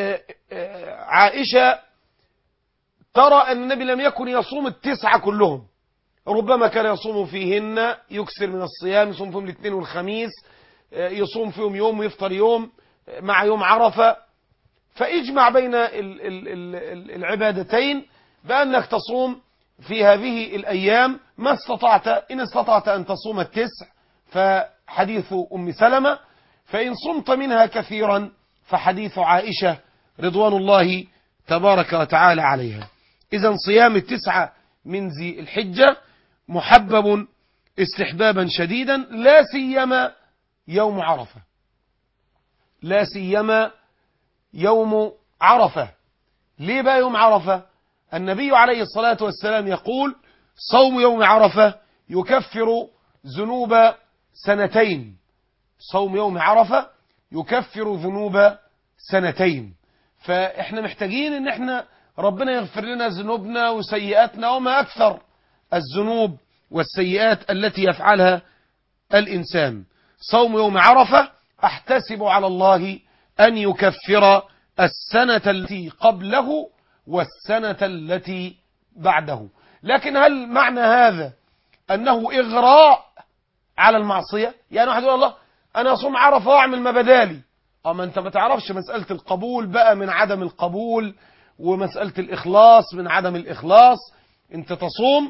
عائشة ترى أن النبي لم يكن يصوم التسعة كلهم، ربما كان يصوم فيهن، يكثر من الصيام، يصوم فيهم الاثنين والخميس، يصوم فيهم يوم ويفطر يوم مع يوم عرفة. فاجمع بين العبادتين بأنك تصوم في هذه الأيام ما استطعت، إن استطعت أن تصوم التسع فحديث أم سلمة، فإن صمت منها كثيرا فحديث عائشة رضوان الله تبارك وتعالى عليها. إذن صيام التسعة من ذي الحجة محبب استحبابا شديدا، لا سيما يوم عرفة، لا سيما يوم عرفة. ليه بقى يوم عرفة؟ النبي عليه الصلاة والسلام يقول: صوم يوم عرفة يكفر ذنوب سنتين. صوم يوم عرفة يكفر ذنوب سنتين. فإحنا محتاجين إن إحنا ربنا يغفر لنا ذنوبنا وسيئاتنا، وما أكثر الذنوب والسيئات التي يفعلها الإنسان. صوم يوم عرفة أحتسب على الله أن يكفر السنة التي قبله والسنة التي بعده. لكن هل معنى هذا أنه إغراء على المعصية؟ يعني واحد يقول الله أنا أصوم عرفة وأعمل ما بدالي. أما أنت ما تعرفش مسألة القبول بقى من عدم القبول، ومسألة الإخلاص من عدم الإخلاص. أنت تصوم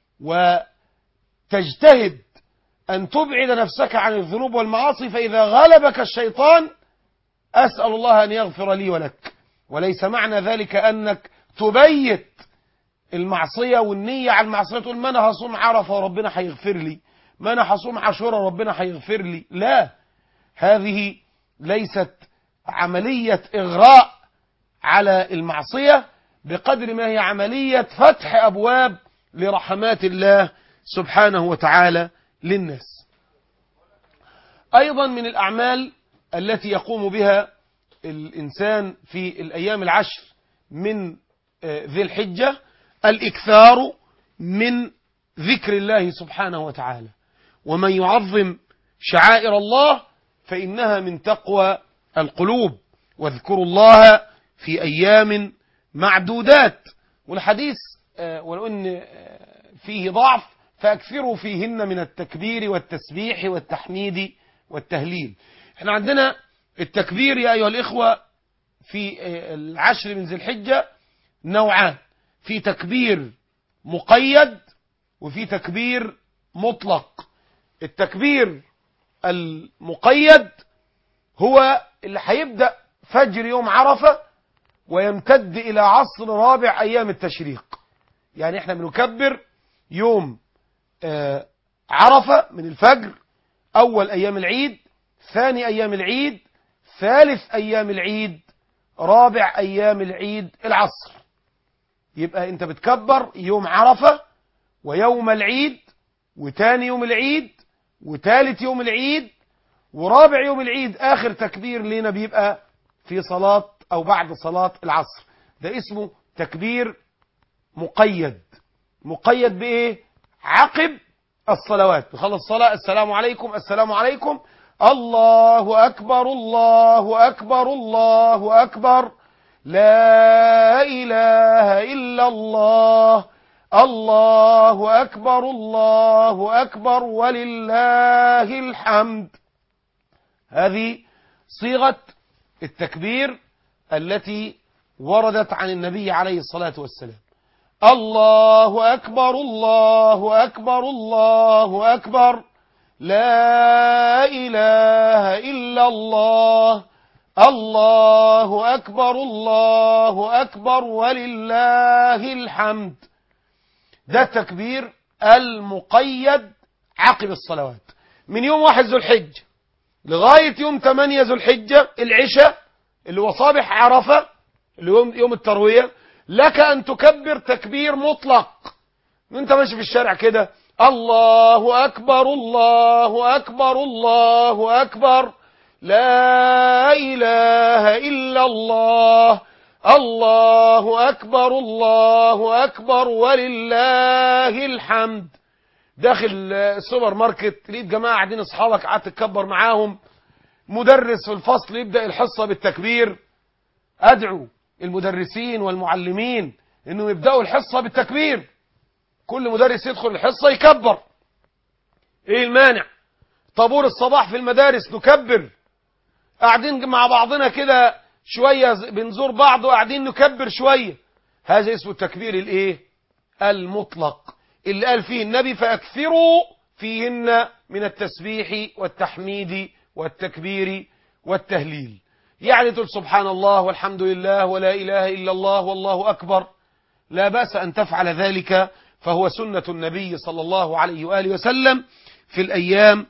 وتجتهد أن تبعد نفسك عن الذنوب والمعاصي، فإذا غلبك الشيطان أسأل الله أن يغفر لي ولك. وليس معنى ذلك أنك تبيت المعصية والنية على المعصية، تقول ما أنا هصوم عرفة وربنا هيغفر لي، ما أنا هصوم عاشوراء ربنا هيغفر لي. لا، هذه ليست عملية إغراء على المعصية بقدر ما هي عملية فتح أبواب لرحمات الله سبحانه وتعالى للناس. أيضا من الأعمال التي يقوم بها الإنسان في الأيام العشر من ذي الحجة الإكثار من ذكر الله سبحانه وتعالى. ومن يعظم شعائر الله فإنها من تقوى القلوب، واذكروا الله في أيام معدودات. والحديث ولو أن فيه ضعف فأكثروا فيهن من التكبير والتسبيح والتحميد والتهليل. احنا عندنا التكبير يا أيها الإخوة في العشر من ذي الحجة نوعان، في تكبير مقيد وفي تكبير مطلق. التكبير المقيد هو اللي هيبدأ فجر يوم عرفة ويمتد إلى عصر رابع أيام التشريق. يعني احنا بنكبر يوم عرفة من الفجر، أول أيام العيد، ثاني أيام العيد، ثالث أيام العيد، رابع أيام العيد العصر. يبقى أنت بتكبر يوم عرفة ويوم العيد وتاني يوم العيد وتالت يوم العيد ورابع يوم العيد. آخر تكبير لنا بيبقى في صلاة أو بعد صلاة العصر. ده اسمه تكبير مقيد. مقيد بإيه؟ عقب الصلوات. بخلص صلاة السلام عليكم السلام عليكم، الله أكبر الله أكبر الله أكبر، لا إله إلا الله، الله أكبر الله أكبر ولله الحمد. هذه صيغة التكبير التي وردت عن النبي عليه الصلاة والسلام. الله أكبر الله أكبر الله أكبر، لا إله إلا الله، الله أكبر الله أكبر ولله الحمد. ده التكبير المقيد عقب الصلوات من يوم 1 ذو الحجة لغاية يوم 8 ذو الحجة العشاء اللي هو صباح عرفة اللي يوم التروية. لك أن تكبر تكبير مطلق. انت ماشي في الشارع كده الله أكبر الله أكبر الله أكبر، لا إله إلا الله، الله أكبر الله أكبر ولله الحمد. داخل السوبر ماركت لقيت جماعة قاعدين أصحابك قعدت تكبر معاهم، مدرس في الفصل يبدأ الحصة بالتكبير. أدعو المدرسين والمعلمين إنهم يبدأوا الحصة بالتكبير. كل مدرس يدخل الحصة يكبر، إيه المانع؟ طابور الصباح في المدارس نكبر، قاعدين مع بعضنا كده شوية بنزور بعض وقاعدين نكبر شوية. هذا اسمه التكبير الايه؟ المطلق، اللي قال فيه النبي فأكثروا فيهن من التسبيح والتحميد والتكبير والتهليل. يعني تقول سبحان الله والحمد لله ولا إله إلا الله والله أكبر، لا بأس أن تفعل ذلك، فهو سنة النبي صلى الله عليه وآله وسلم في الأيام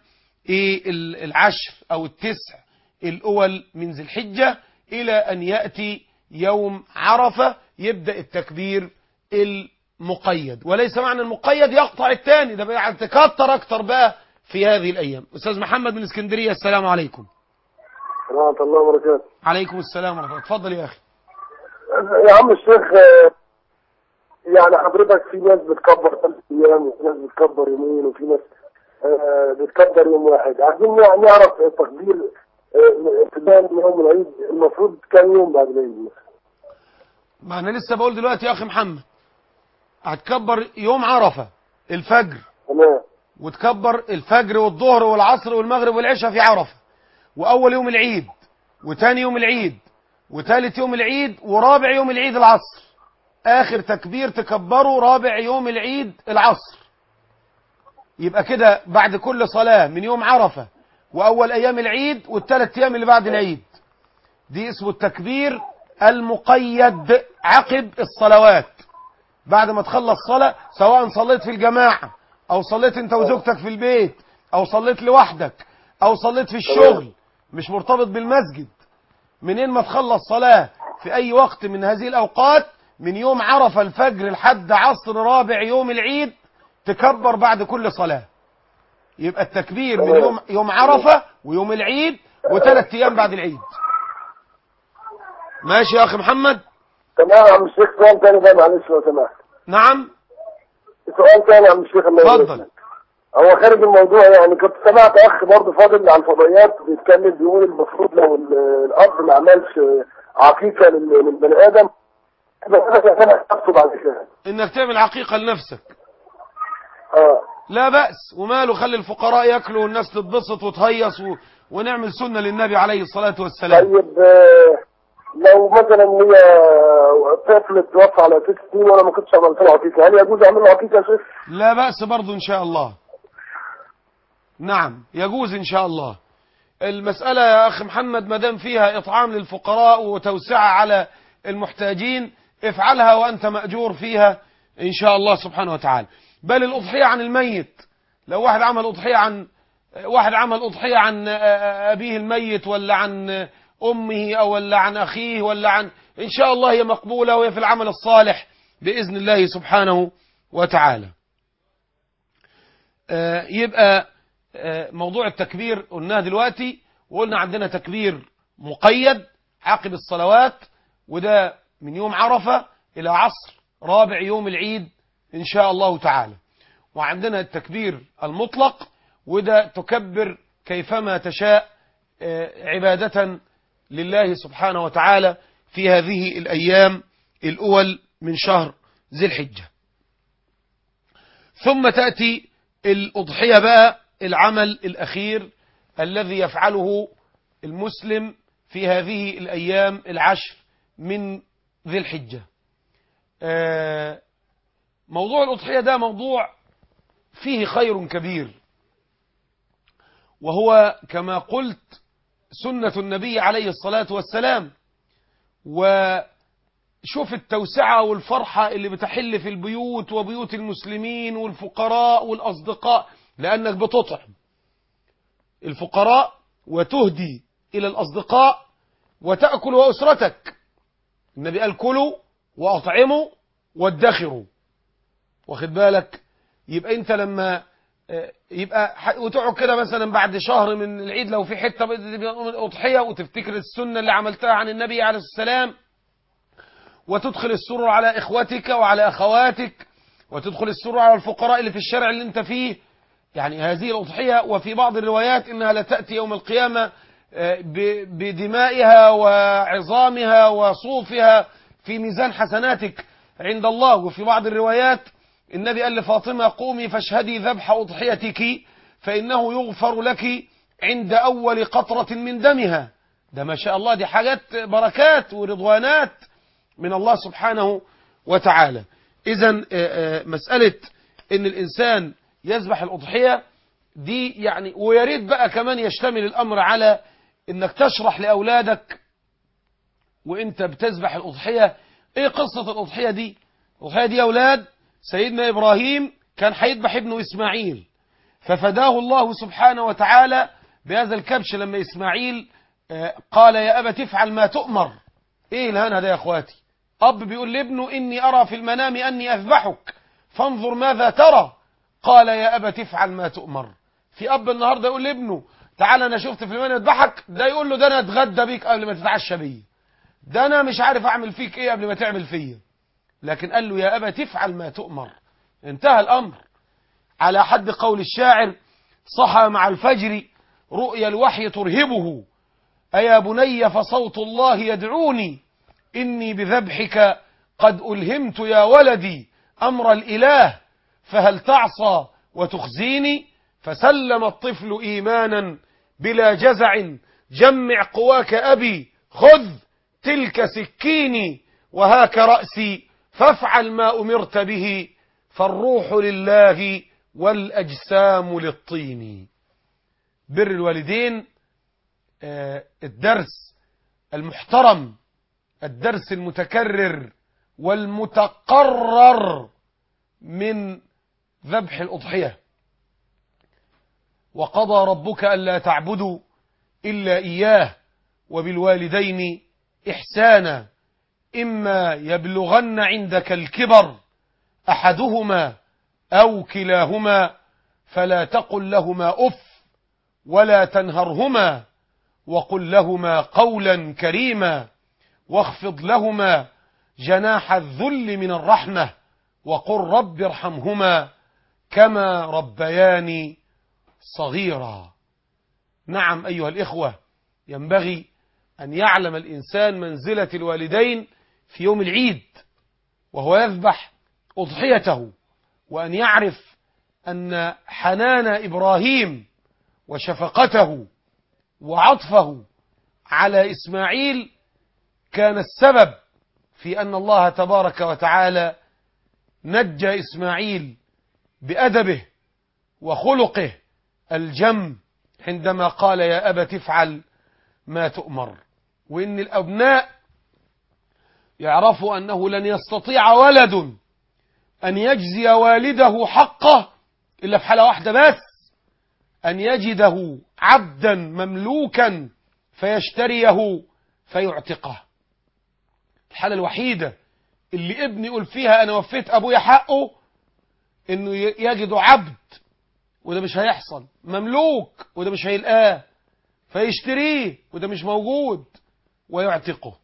العشر أو التسع الأول من ذي الحجة إلى أن يأتي يوم عرفة يبدأ التكبير المقيد. وليس معنى المقيد يقطع الثاني، ده بقى تكتر أكتر بقى في هذه الأيام. أستاذ محمد من اسكندرية، السلام عليكم. ورحمة الله وبركاته. عليكم السلام ورحمة الله. اتفضل يا أخي. يا عم الشيخ، يعني حضرتك في ناس بتكبر 3 ايام وفي ناس بتكبر يومين وفي ناس بتكبر يوم واحد. عايزين نعرف تقدير ابتداء من يوم العيد المفروض كام يوم بعد العيد؟ ما انا لسه بقول دلوقتي يا اخي محمد، هتكبر يوم عرفة الفجر، تمام، وتكبر الفجر والظهر والعصر والمغرب والعشاء في عرفة، واول يوم العيد وتاني يوم العيد وتالت يوم العيد ورابع يوم العيد العصر. اخر تكبير تكبره رابع يوم العيد العصر. يبقى كده بعد كل صلاة من يوم عرفة واول ايام العيد والثلاث ايام اللي بعد العيد، دي اسمه التكبير المقيد عقب الصلوات. بعد ما تخلص صلاة، سواء صليت في الجماعة او صليت انت وزوجتك في البيت او صليت لوحدك او صليت في الشغل، مش مرتبط بالمسجد، منين ما تخلص صلاة في اي وقت من هذه الاوقات من يوم عرفة الفجر لحد عصر رابع يوم العيد تكبر بعد كل صلاة. يبقى التكبير من يوم عرفة ويوم العيد وثلاث ايام بعد العيد. ماشي يا اخي محمد؟ تمام يا عم الشيخ. سؤال ثاني بقى معلش لو سمحت. نعم، سؤال ثاني يا عم الشيخ. اتفضل. هو خارج الموضوع، يعني كنت سمعت اخ برضه فاضل على الفضائيات بيتكلم بيقول المفروض لو الاب ما عملش عقيقه للبني ادم انا اقصد بعد كده انك تعمل عقيقة لنفسك. لا بأس، وماله، خلي الفقراء ياكلوا والناس تتبسط وتهيص ونعمل سنة للنبي عليه الصلاة والسلام. طيب لو مثلا هي طفل توفى على 6 سنين وانا ما كنتش عملت له عقيقه، هل يجوز اعمل له عقيقه يا شيخ؟ لا بأس برضه ان شاء الله. نعم يجوز ان شاء الله. المسألة يا اخي محمد ما دام فيها اطعام للفقراء وتوسعة على المحتاجين افعلها وانت مأجور فيها ان شاء الله سبحانه وتعالى. بل الأضحية عن الميت، لو واحد عمل أضحية عن أبيه الميت ولا عن أمه أو ولا عن أخيه ولا عن، إن شاء الله هي مقبولة وهي في العمل الصالح بإذن الله سبحانه وتعالى. يبقى موضوع التكبير قلناه دلوقتي، وقلنا عندنا تكبير مقيد عقب الصلوات، وده من يوم عرفة إلى عصر رابع يوم العيد إن شاء الله تعالى. وعندنا التكبير المطلق، وده تكبر كيفما تشاء عبادة لله سبحانه وتعالى في هذه الأيام الأول من شهر ذي الحجة. ثم تأتي الأضحية بقى، العمل الأخير الذي يفعله المسلم في هذه الأيام العشر من ذي الحجة. موضوع الأضحية ده موضوع فيه خير كبير، وهو كما قلت سنة النبي عليه الصلاة والسلام. وشوف التوسعة والفرحة اللي بتحل في البيوت وبيوت المسلمين والفقراء والأصدقاء، لأنك بتطعم الفقراء وتهدي إلى الأصدقاء وتأكل وأسرتك. النبي قال كلوا وأطعموا وادخروا، واخد بالك؟ يبقى انت لما يبقى وتقعد كده مثلا بعد شهر من العيد لو في حته اضحيه وتفتكر السنه اللي عملتها عن النبي عليه السلام، وتدخل السرور على اخوتك وعلى اخواتك، وتدخل السرور على الفقراء اللي في الشارع اللي انت فيه. يعني هذه الاضحيه، وفي بعض الروايات انها لتاتي يوم القيامه بدمائها وعظامها وصوفها في ميزان حسناتك عند الله. وفي بعض الروايات النبي قال لفاطمة قومي فاشهدي ذبح أضحيتك فإنه يغفر لك عند أول قطرة من دمها. ده ما شاء الله، دي حاجات بركات ورضوانات من الله سبحانه وتعالى. إذن مسألة إن الإنسان يذبح الأضحية دي يعني، ويريد بقى كمان يشتمل الأمر على إنك تشرح لأولادك وإنت بتذبح الأضحية إيه قصة الأضحية دي. الأضحية دي يا أولاد سيدنا إبراهيم كان هيذبح ابنه إسماعيل، ففداه الله سبحانه وتعالى بهذا الكبش لما إسماعيل قال يا أبت افعل ما تؤمر. إيه الهنا ده يا أخواتي؟ أب بيقول لابنه إني أرى في المنام أني أذبحك فانظر ماذا ترى. قال يا أبت افعل ما تؤمر. في أب النهاردة يقول لابنه تعالى أنا شفت في المنام أذبحك، ده يقول له ده أنا أتغدى بيك قبل ما تتعشى بيه. ده أنا مش عارف أعمل فيك إيه قبل ما تعمل فيا. لكن قال له يا أبا تفعل ما تؤمر. انتهى الأمر. على حد قول الشاعر: صحى مع الفجر رؤيا الوحي ترهبه، أيا بني فصوت الله يدعوني، إني بذبحك قد ألهمت يا ولدي أمر الإله، فهل تعصى وتخزيني؟ فسلم الطفل إيمانا بلا جزع: جمع قواك أبي خذ تلك سكيني، وهاك رأسي فافعل ما أمرت به، فالروح لله والأجسام للطين. بر الوالدين الدرس المحترم، الدرس المتكرر والمتقرر من ذبح الأضحية. وقضى ربك ألا تعبدوا إلا إياه وبالوالدين إحسانا، إما يبلغن عندك الكبر أحدهما أو كلاهما فلا تقل لهما أف ولا تنهرهما، وقل لهما قولا كريما، واخفض لهما جناح الذل من الرحمة، وقل رب ارحمهما كما ربياني صغيرا. نعم أيها الإخوة، ينبغي أن يعلم الإنسان منزلة الوالدين في يوم العيد وهو يذبح أضحيته، وأن يعرف أن حنان إبراهيم وشفقته وعطفه على إسماعيل كان السبب في أن الله تبارك وتعالى نجى إسماعيل بأدبه وخلقه الجم عندما قال يا أبت افعل ما تؤمر. وإن الأبناء يعرفوا أنه لن يستطيع ولد أن يجزي والده حقه إلا في حالة واحدة بس: أن يجده عبدا مملوكا فيشتريه فيعتقه. الحالة الوحيدة اللي ابني يقول فيها أنا وفيت أبويا حقه إنه يجده عبد، وده مش هيحصل، مملوك وده مش هيلقاه، فيشتريه وده مش موجود ويعتقه،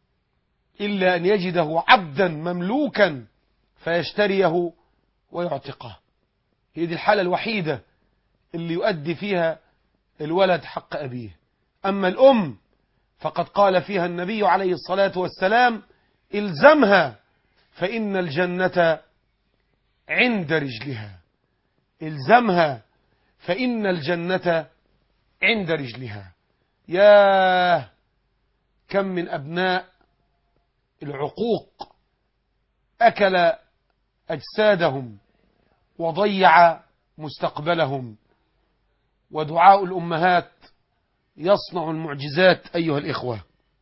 إلا أن يجده عبدا مملوكا فيشتريه ويعتقه. هي دي الحالة الوحيدة اللي يؤدي فيها الولد حق أبيه. أما الأم فقد قال فيها النبي عليه الصلاة والسلام: إلزمها فإن الجنة عند رجلها. إلزمها فإن الجنة عند رجلها. يا كم من أبناء العقوق أكل أجسادهم وضيع مستقبلهم. ودعاء الأمهات يصنع المعجزات أيها الإخوة.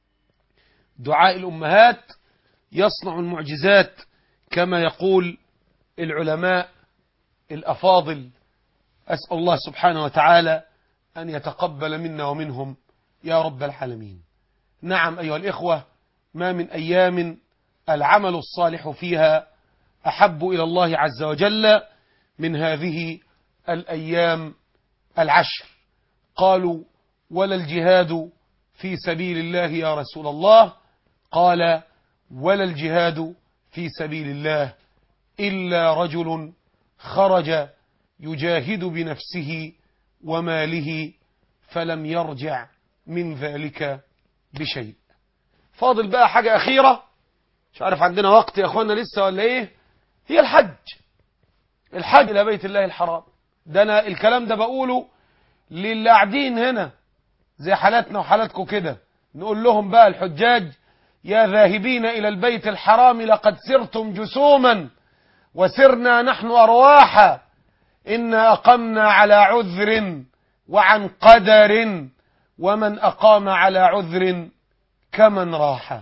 دعاء الأمهات يصنع المعجزات كما يقول العلماء الأفاضل. أسأل الله سبحانه وتعالى أن يتقبل منا ومنهم يا رب العالمين. نعم أيها الإخوة، ما من أيام العمل الصالح فيها أحب إلى الله عز وجل من هذه الأيام العشر. قالوا: ولا الجهاد في سبيل الله يا رسول الله؟ قال: ولا الجهاد في سبيل الله إلا رجل خرج يجاهد بنفسه وماله فلم يرجع من ذلك بشيء. فاضل بقى حاجة أخيرة، مش عارف عندنا وقت يا أخوانا لسه ولا إيه، هي الحج إلى بيت الله الحرام. ده أنا الكلام ده بقوله للي قاعدين هنا زي حالاتنا وحالاتكم كده، نقول لهم بقى الحجاج: يا ذاهبين إلى البيت الحرام لقد سرتم جسوما وسرنا نحن أرواحا، إنا أقمنا على عذر وعن قدر، ومن أقام على عذر كمن راح.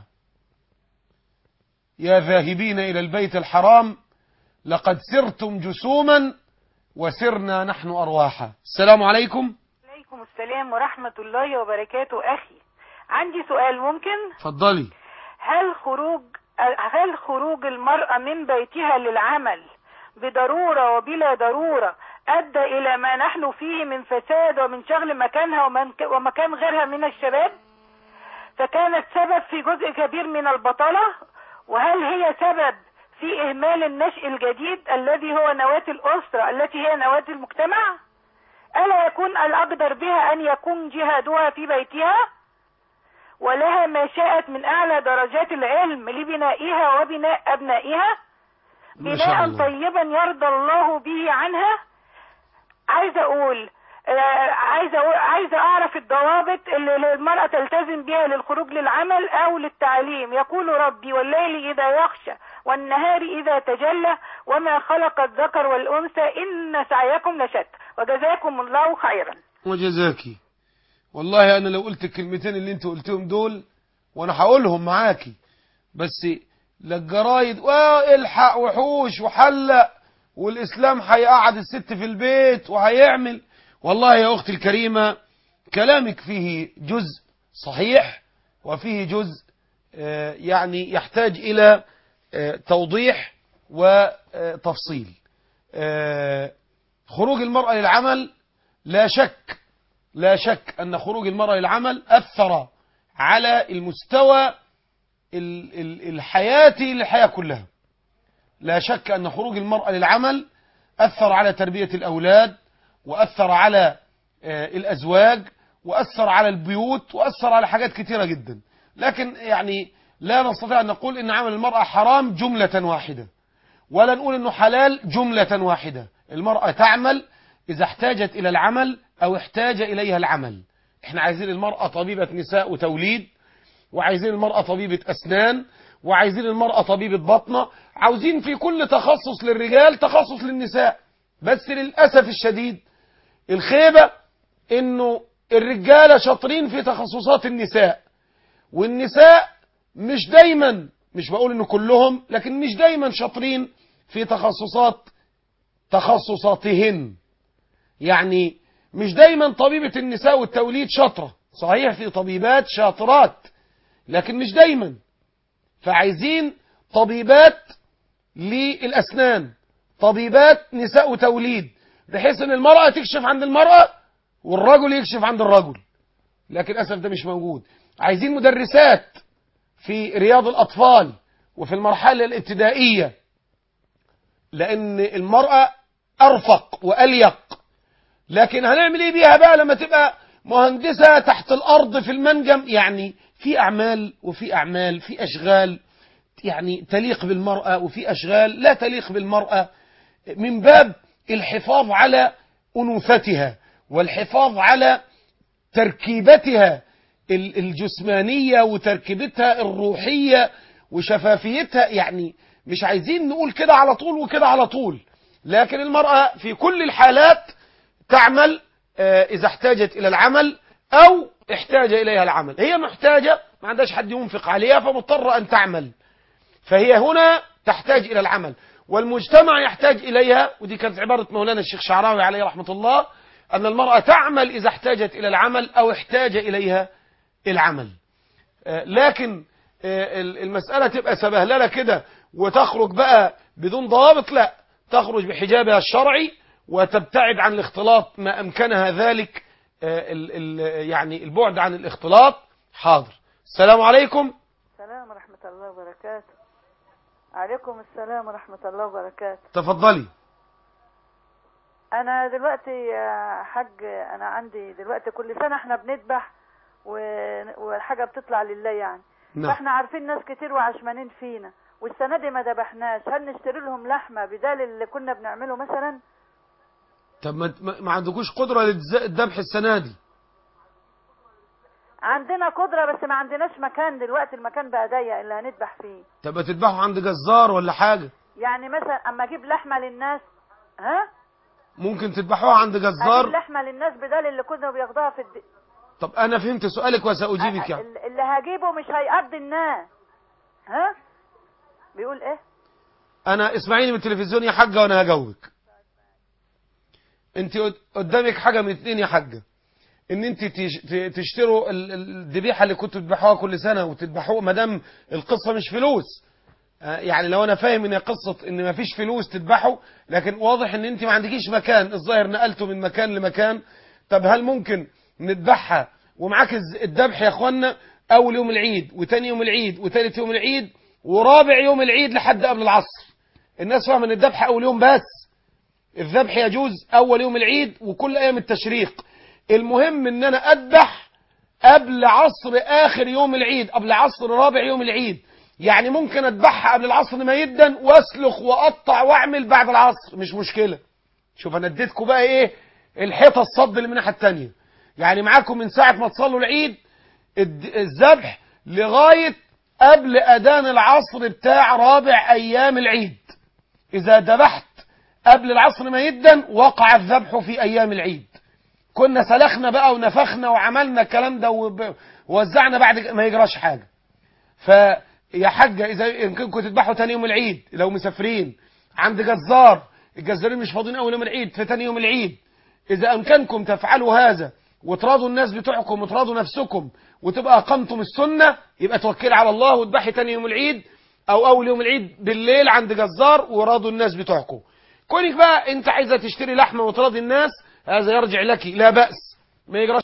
يا ذاهبين إلى البيت الحرام لقد سرتم جسوما وسرنا نحن أرواحا. السلام عليكم. عليكم السلام ورحمة الله وبركاته. أخي عندي سؤال ممكن؟ اتفضلي. هل خروج المرأة من بيتها للعمل بضرورة وبلا ضرورة أدى إلى ما نحن فيه من فساد ومن شغل مكانها ومكان غيرها من الشباب؟ فكانت سبب في جزء كبير من البطالة؟ وهل هي سبب في إهمال النشء الجديد الذي هو نواة الأسرة التي هي نواة المجتمع؟ ألا يكون الأقدر بها أن يكون جهادها في بيتها ولها ما شاءت من أعلى درجات العلم لبنائها وبناء أبنائها بناء طيبا يرضى الله به عنها؟ عايزة أقول عايزة أعرف الضوابط اللي المرأة تلتزم بها للخروج للعمل أو للتعليم. يقول ربي والليل إذا يغشى والنهار إذا تجلى وما خلق الذكر والأنثى إن سعيكم لشتى وجزاكم الله خيرا. وجزاكي. والله أنا لو قلت الكلمتين اللي أنت قلتهم دول وأنا هقولهم معاكي، بس للجرايد والحق وحوش وحلق والإسلام هيقعد الست في البيت وهيعمل. والله يا أختي الكريمة كلامك فيه جزء صحيح وفيه جزء يعني يحتاج إلى توضيح وتفصيل. خروج المرأة للعمل لا شك أن خروج المرأة للعمل أثر على المستوى الحياتي للحياة كلها. لا شك أن خروج المرأة للعمل أثر على تربية الأولاد وأثر على الأزواج وأثر على البيوت وأثر على حاجات كثيرة جدا. لكن يعني لا نستطيع أن نقول إن عمل المرأة حرام جملة واحدة ولا نقول إنه حلال جملة واحدة. المرأة تعمل إذا احتاجت إلى العمل أو احتاج إليها العمل. احنا عايزين المرأة طبيبة نساء وتوليد، وعايزين المرأة طبيبة أسنان، وعايزين المرأة طبيبة بطنة، عاوزين في كل تخصص للرجال تخصص للنساء. بس للأسف الشديد الخيبة إنه الرجالة شاطرين في تخصصات النساء، والنساء مش دايما، مش بقول إنه كلهم، لكن مش دايما شاطرين في تخصصاتهن. يعني مش دايما طبيبة النساء والتوليد شاطرة، صحيح في طبيبات شاطرات لكن مش دايما. فعايزين طبيبات للأسنان، طبيبات نساء وتوليد، بحيث ان المرأة تكشف عند المرأة والرجل يكشف عند الرجل. لكن للأسف ده مش موجود. عايزين مدرسات في رياض الأطفال وفي المرحلة الابتدائية، لأن المرأة أرفق وأليق. لكن هنعمل ايه بيها بقى لما تبقى مهندسة تحت الأرض في المنجم؟ يعني في أعمال وفي أعمال، في أشغال يعني تليق بالمرأة وفي أشغال لا تليق بالمرأة، من باب الحفاظ على أنوثتها والحفاظ على تركيبتها الجسمانية وتركيبتها الروحية وشفافيتها. يعني مش عايزين نقول كده على طول وكده على طول، لكن المرأة في كل الحالات تعمل إذا احتاجت إلى العمل أو احتاج إليها العمل. هي محتاجة، ما عندهاش حد ينفق عليها فمضطرة أن تعمل، فهي هنا تحتاج إلى العمل والمجتمع يحتاج إليها. ودي كانت عبارة مولانا الشيخ شعراوي عليه رحمة الله، أن المرأة تعمل إذا احتاجت إلى العمل أو احتاج إليها العمل. لكن المسألة تبقى سبهللة كده وتخرج بقى بدون ضوابط، لا، تخرج بحجابها الشرعي وتبتعد عن الاختلاط ما أمكنها ذلك، يعني البعد عن الاختلاط. حاضر. السلام عليكم. السلام ورحمة الله وبركاته. عليكم السلام ورحمة الله وبركاته. تفضلي. أنا دلوقتي يا حاج، أنا عندي دلوقتي كل سنة احنا بنذبح والحاجة بتطلع لله يعني. نعم. فاحنا عارفين ناس كتير وعشمانين فينا، والسنة دي ما ذبحناش. هل نشتري لهم لحمة بدال اللي كنا بنعمله مثلا؟ طب ما عندكوش قدرة للذبح السنة دي؟ عندنا قدرة بس ما عندناش مكان دلوقتي، المكان بقى ضيق اللي هنذبح فيه. طب تذبحوا عند جزار ولا حاجة؟ يعني مثلا اما اجيب لحمة للناس، ها؟ ممكن تذبحوها عند جزار؟ اجيب لحمة للناس بدال اللي كنا بياخدوها في طب انا فهمت سؤالك وسأجيبك. يعني اللي هجيبه مش هيقضي الناس، ها؟ بيقول ايه؟ انا اسمعيني من التلفزيون يا حاجة وانا هجاوبك. انت قدامك حاجة من اتنين يا حاجة، ان انت تشتروا الذبيحة اللي كنتوا تذبحوها كل سنة وتذبحوها ما دام القصة مش فلوس. يعني لو انا فاهم ان قصة ان ما فيش فلوس تذبحوا، لكن واضح ان انت ما عندكيش مكان، الظاهر نقلته من مكان لمكان. طب هل ممكن نذبحها ومعاك الذبح يا اخوانا، اول يوم العيد وتاني يوم العيد وتالت يوم العيد ورابع يوم العيد لحد قبل العصر. الناس فاهمه ان الذبح اول يوم بس. الذبح يجوز اول يوم العيد وكل ايام التشريق. المهم ان انا اذبح قبل عصر اخر يوم العيد، قبل عصر رابع يوم العيد. يعني ممكن اذبحها قبل العصر ميدا واسلخ واقطع واعمل بعد العصر، مش مشكله. شوف انا اديتكم بقى ايه الحيطه الصد اللي من الناحيه الثانيه. يعني معاكم من ساعه ما تصلوا العيد الذبح لغايه قبل اذان العصر بتاع رابع ايام العيد. اذا ذبحت قبل العصر ميدا وقع الذبح في ايام العيد. كنا سلخنا بقى ونفخنا وعملنا الكلام ده ووزعنا بعد ما يجراش حاجه. فيا حاجه اذا يمكنكم تذبحوا ثاني يوم العيد لو مسافرين عند جزار، الجزارين مش فاضيين اول يوم العيد في ثاني يوم العيد. اذا امكنكم تفعلوا هذا وتراضوا الناس بتوعكم وتراضوا نفسكم وتبقى اقمتم السنه، يبقى توكل على الله وتذبحي ثاني يوم العيد او اول يوم العيد بالليل عند جزار وراضوا الناس بتوعكم. كونك بقى انت عايزه تشتري لحمه وتراضي الناس هذا يرجع لك لا باس، ما يجراش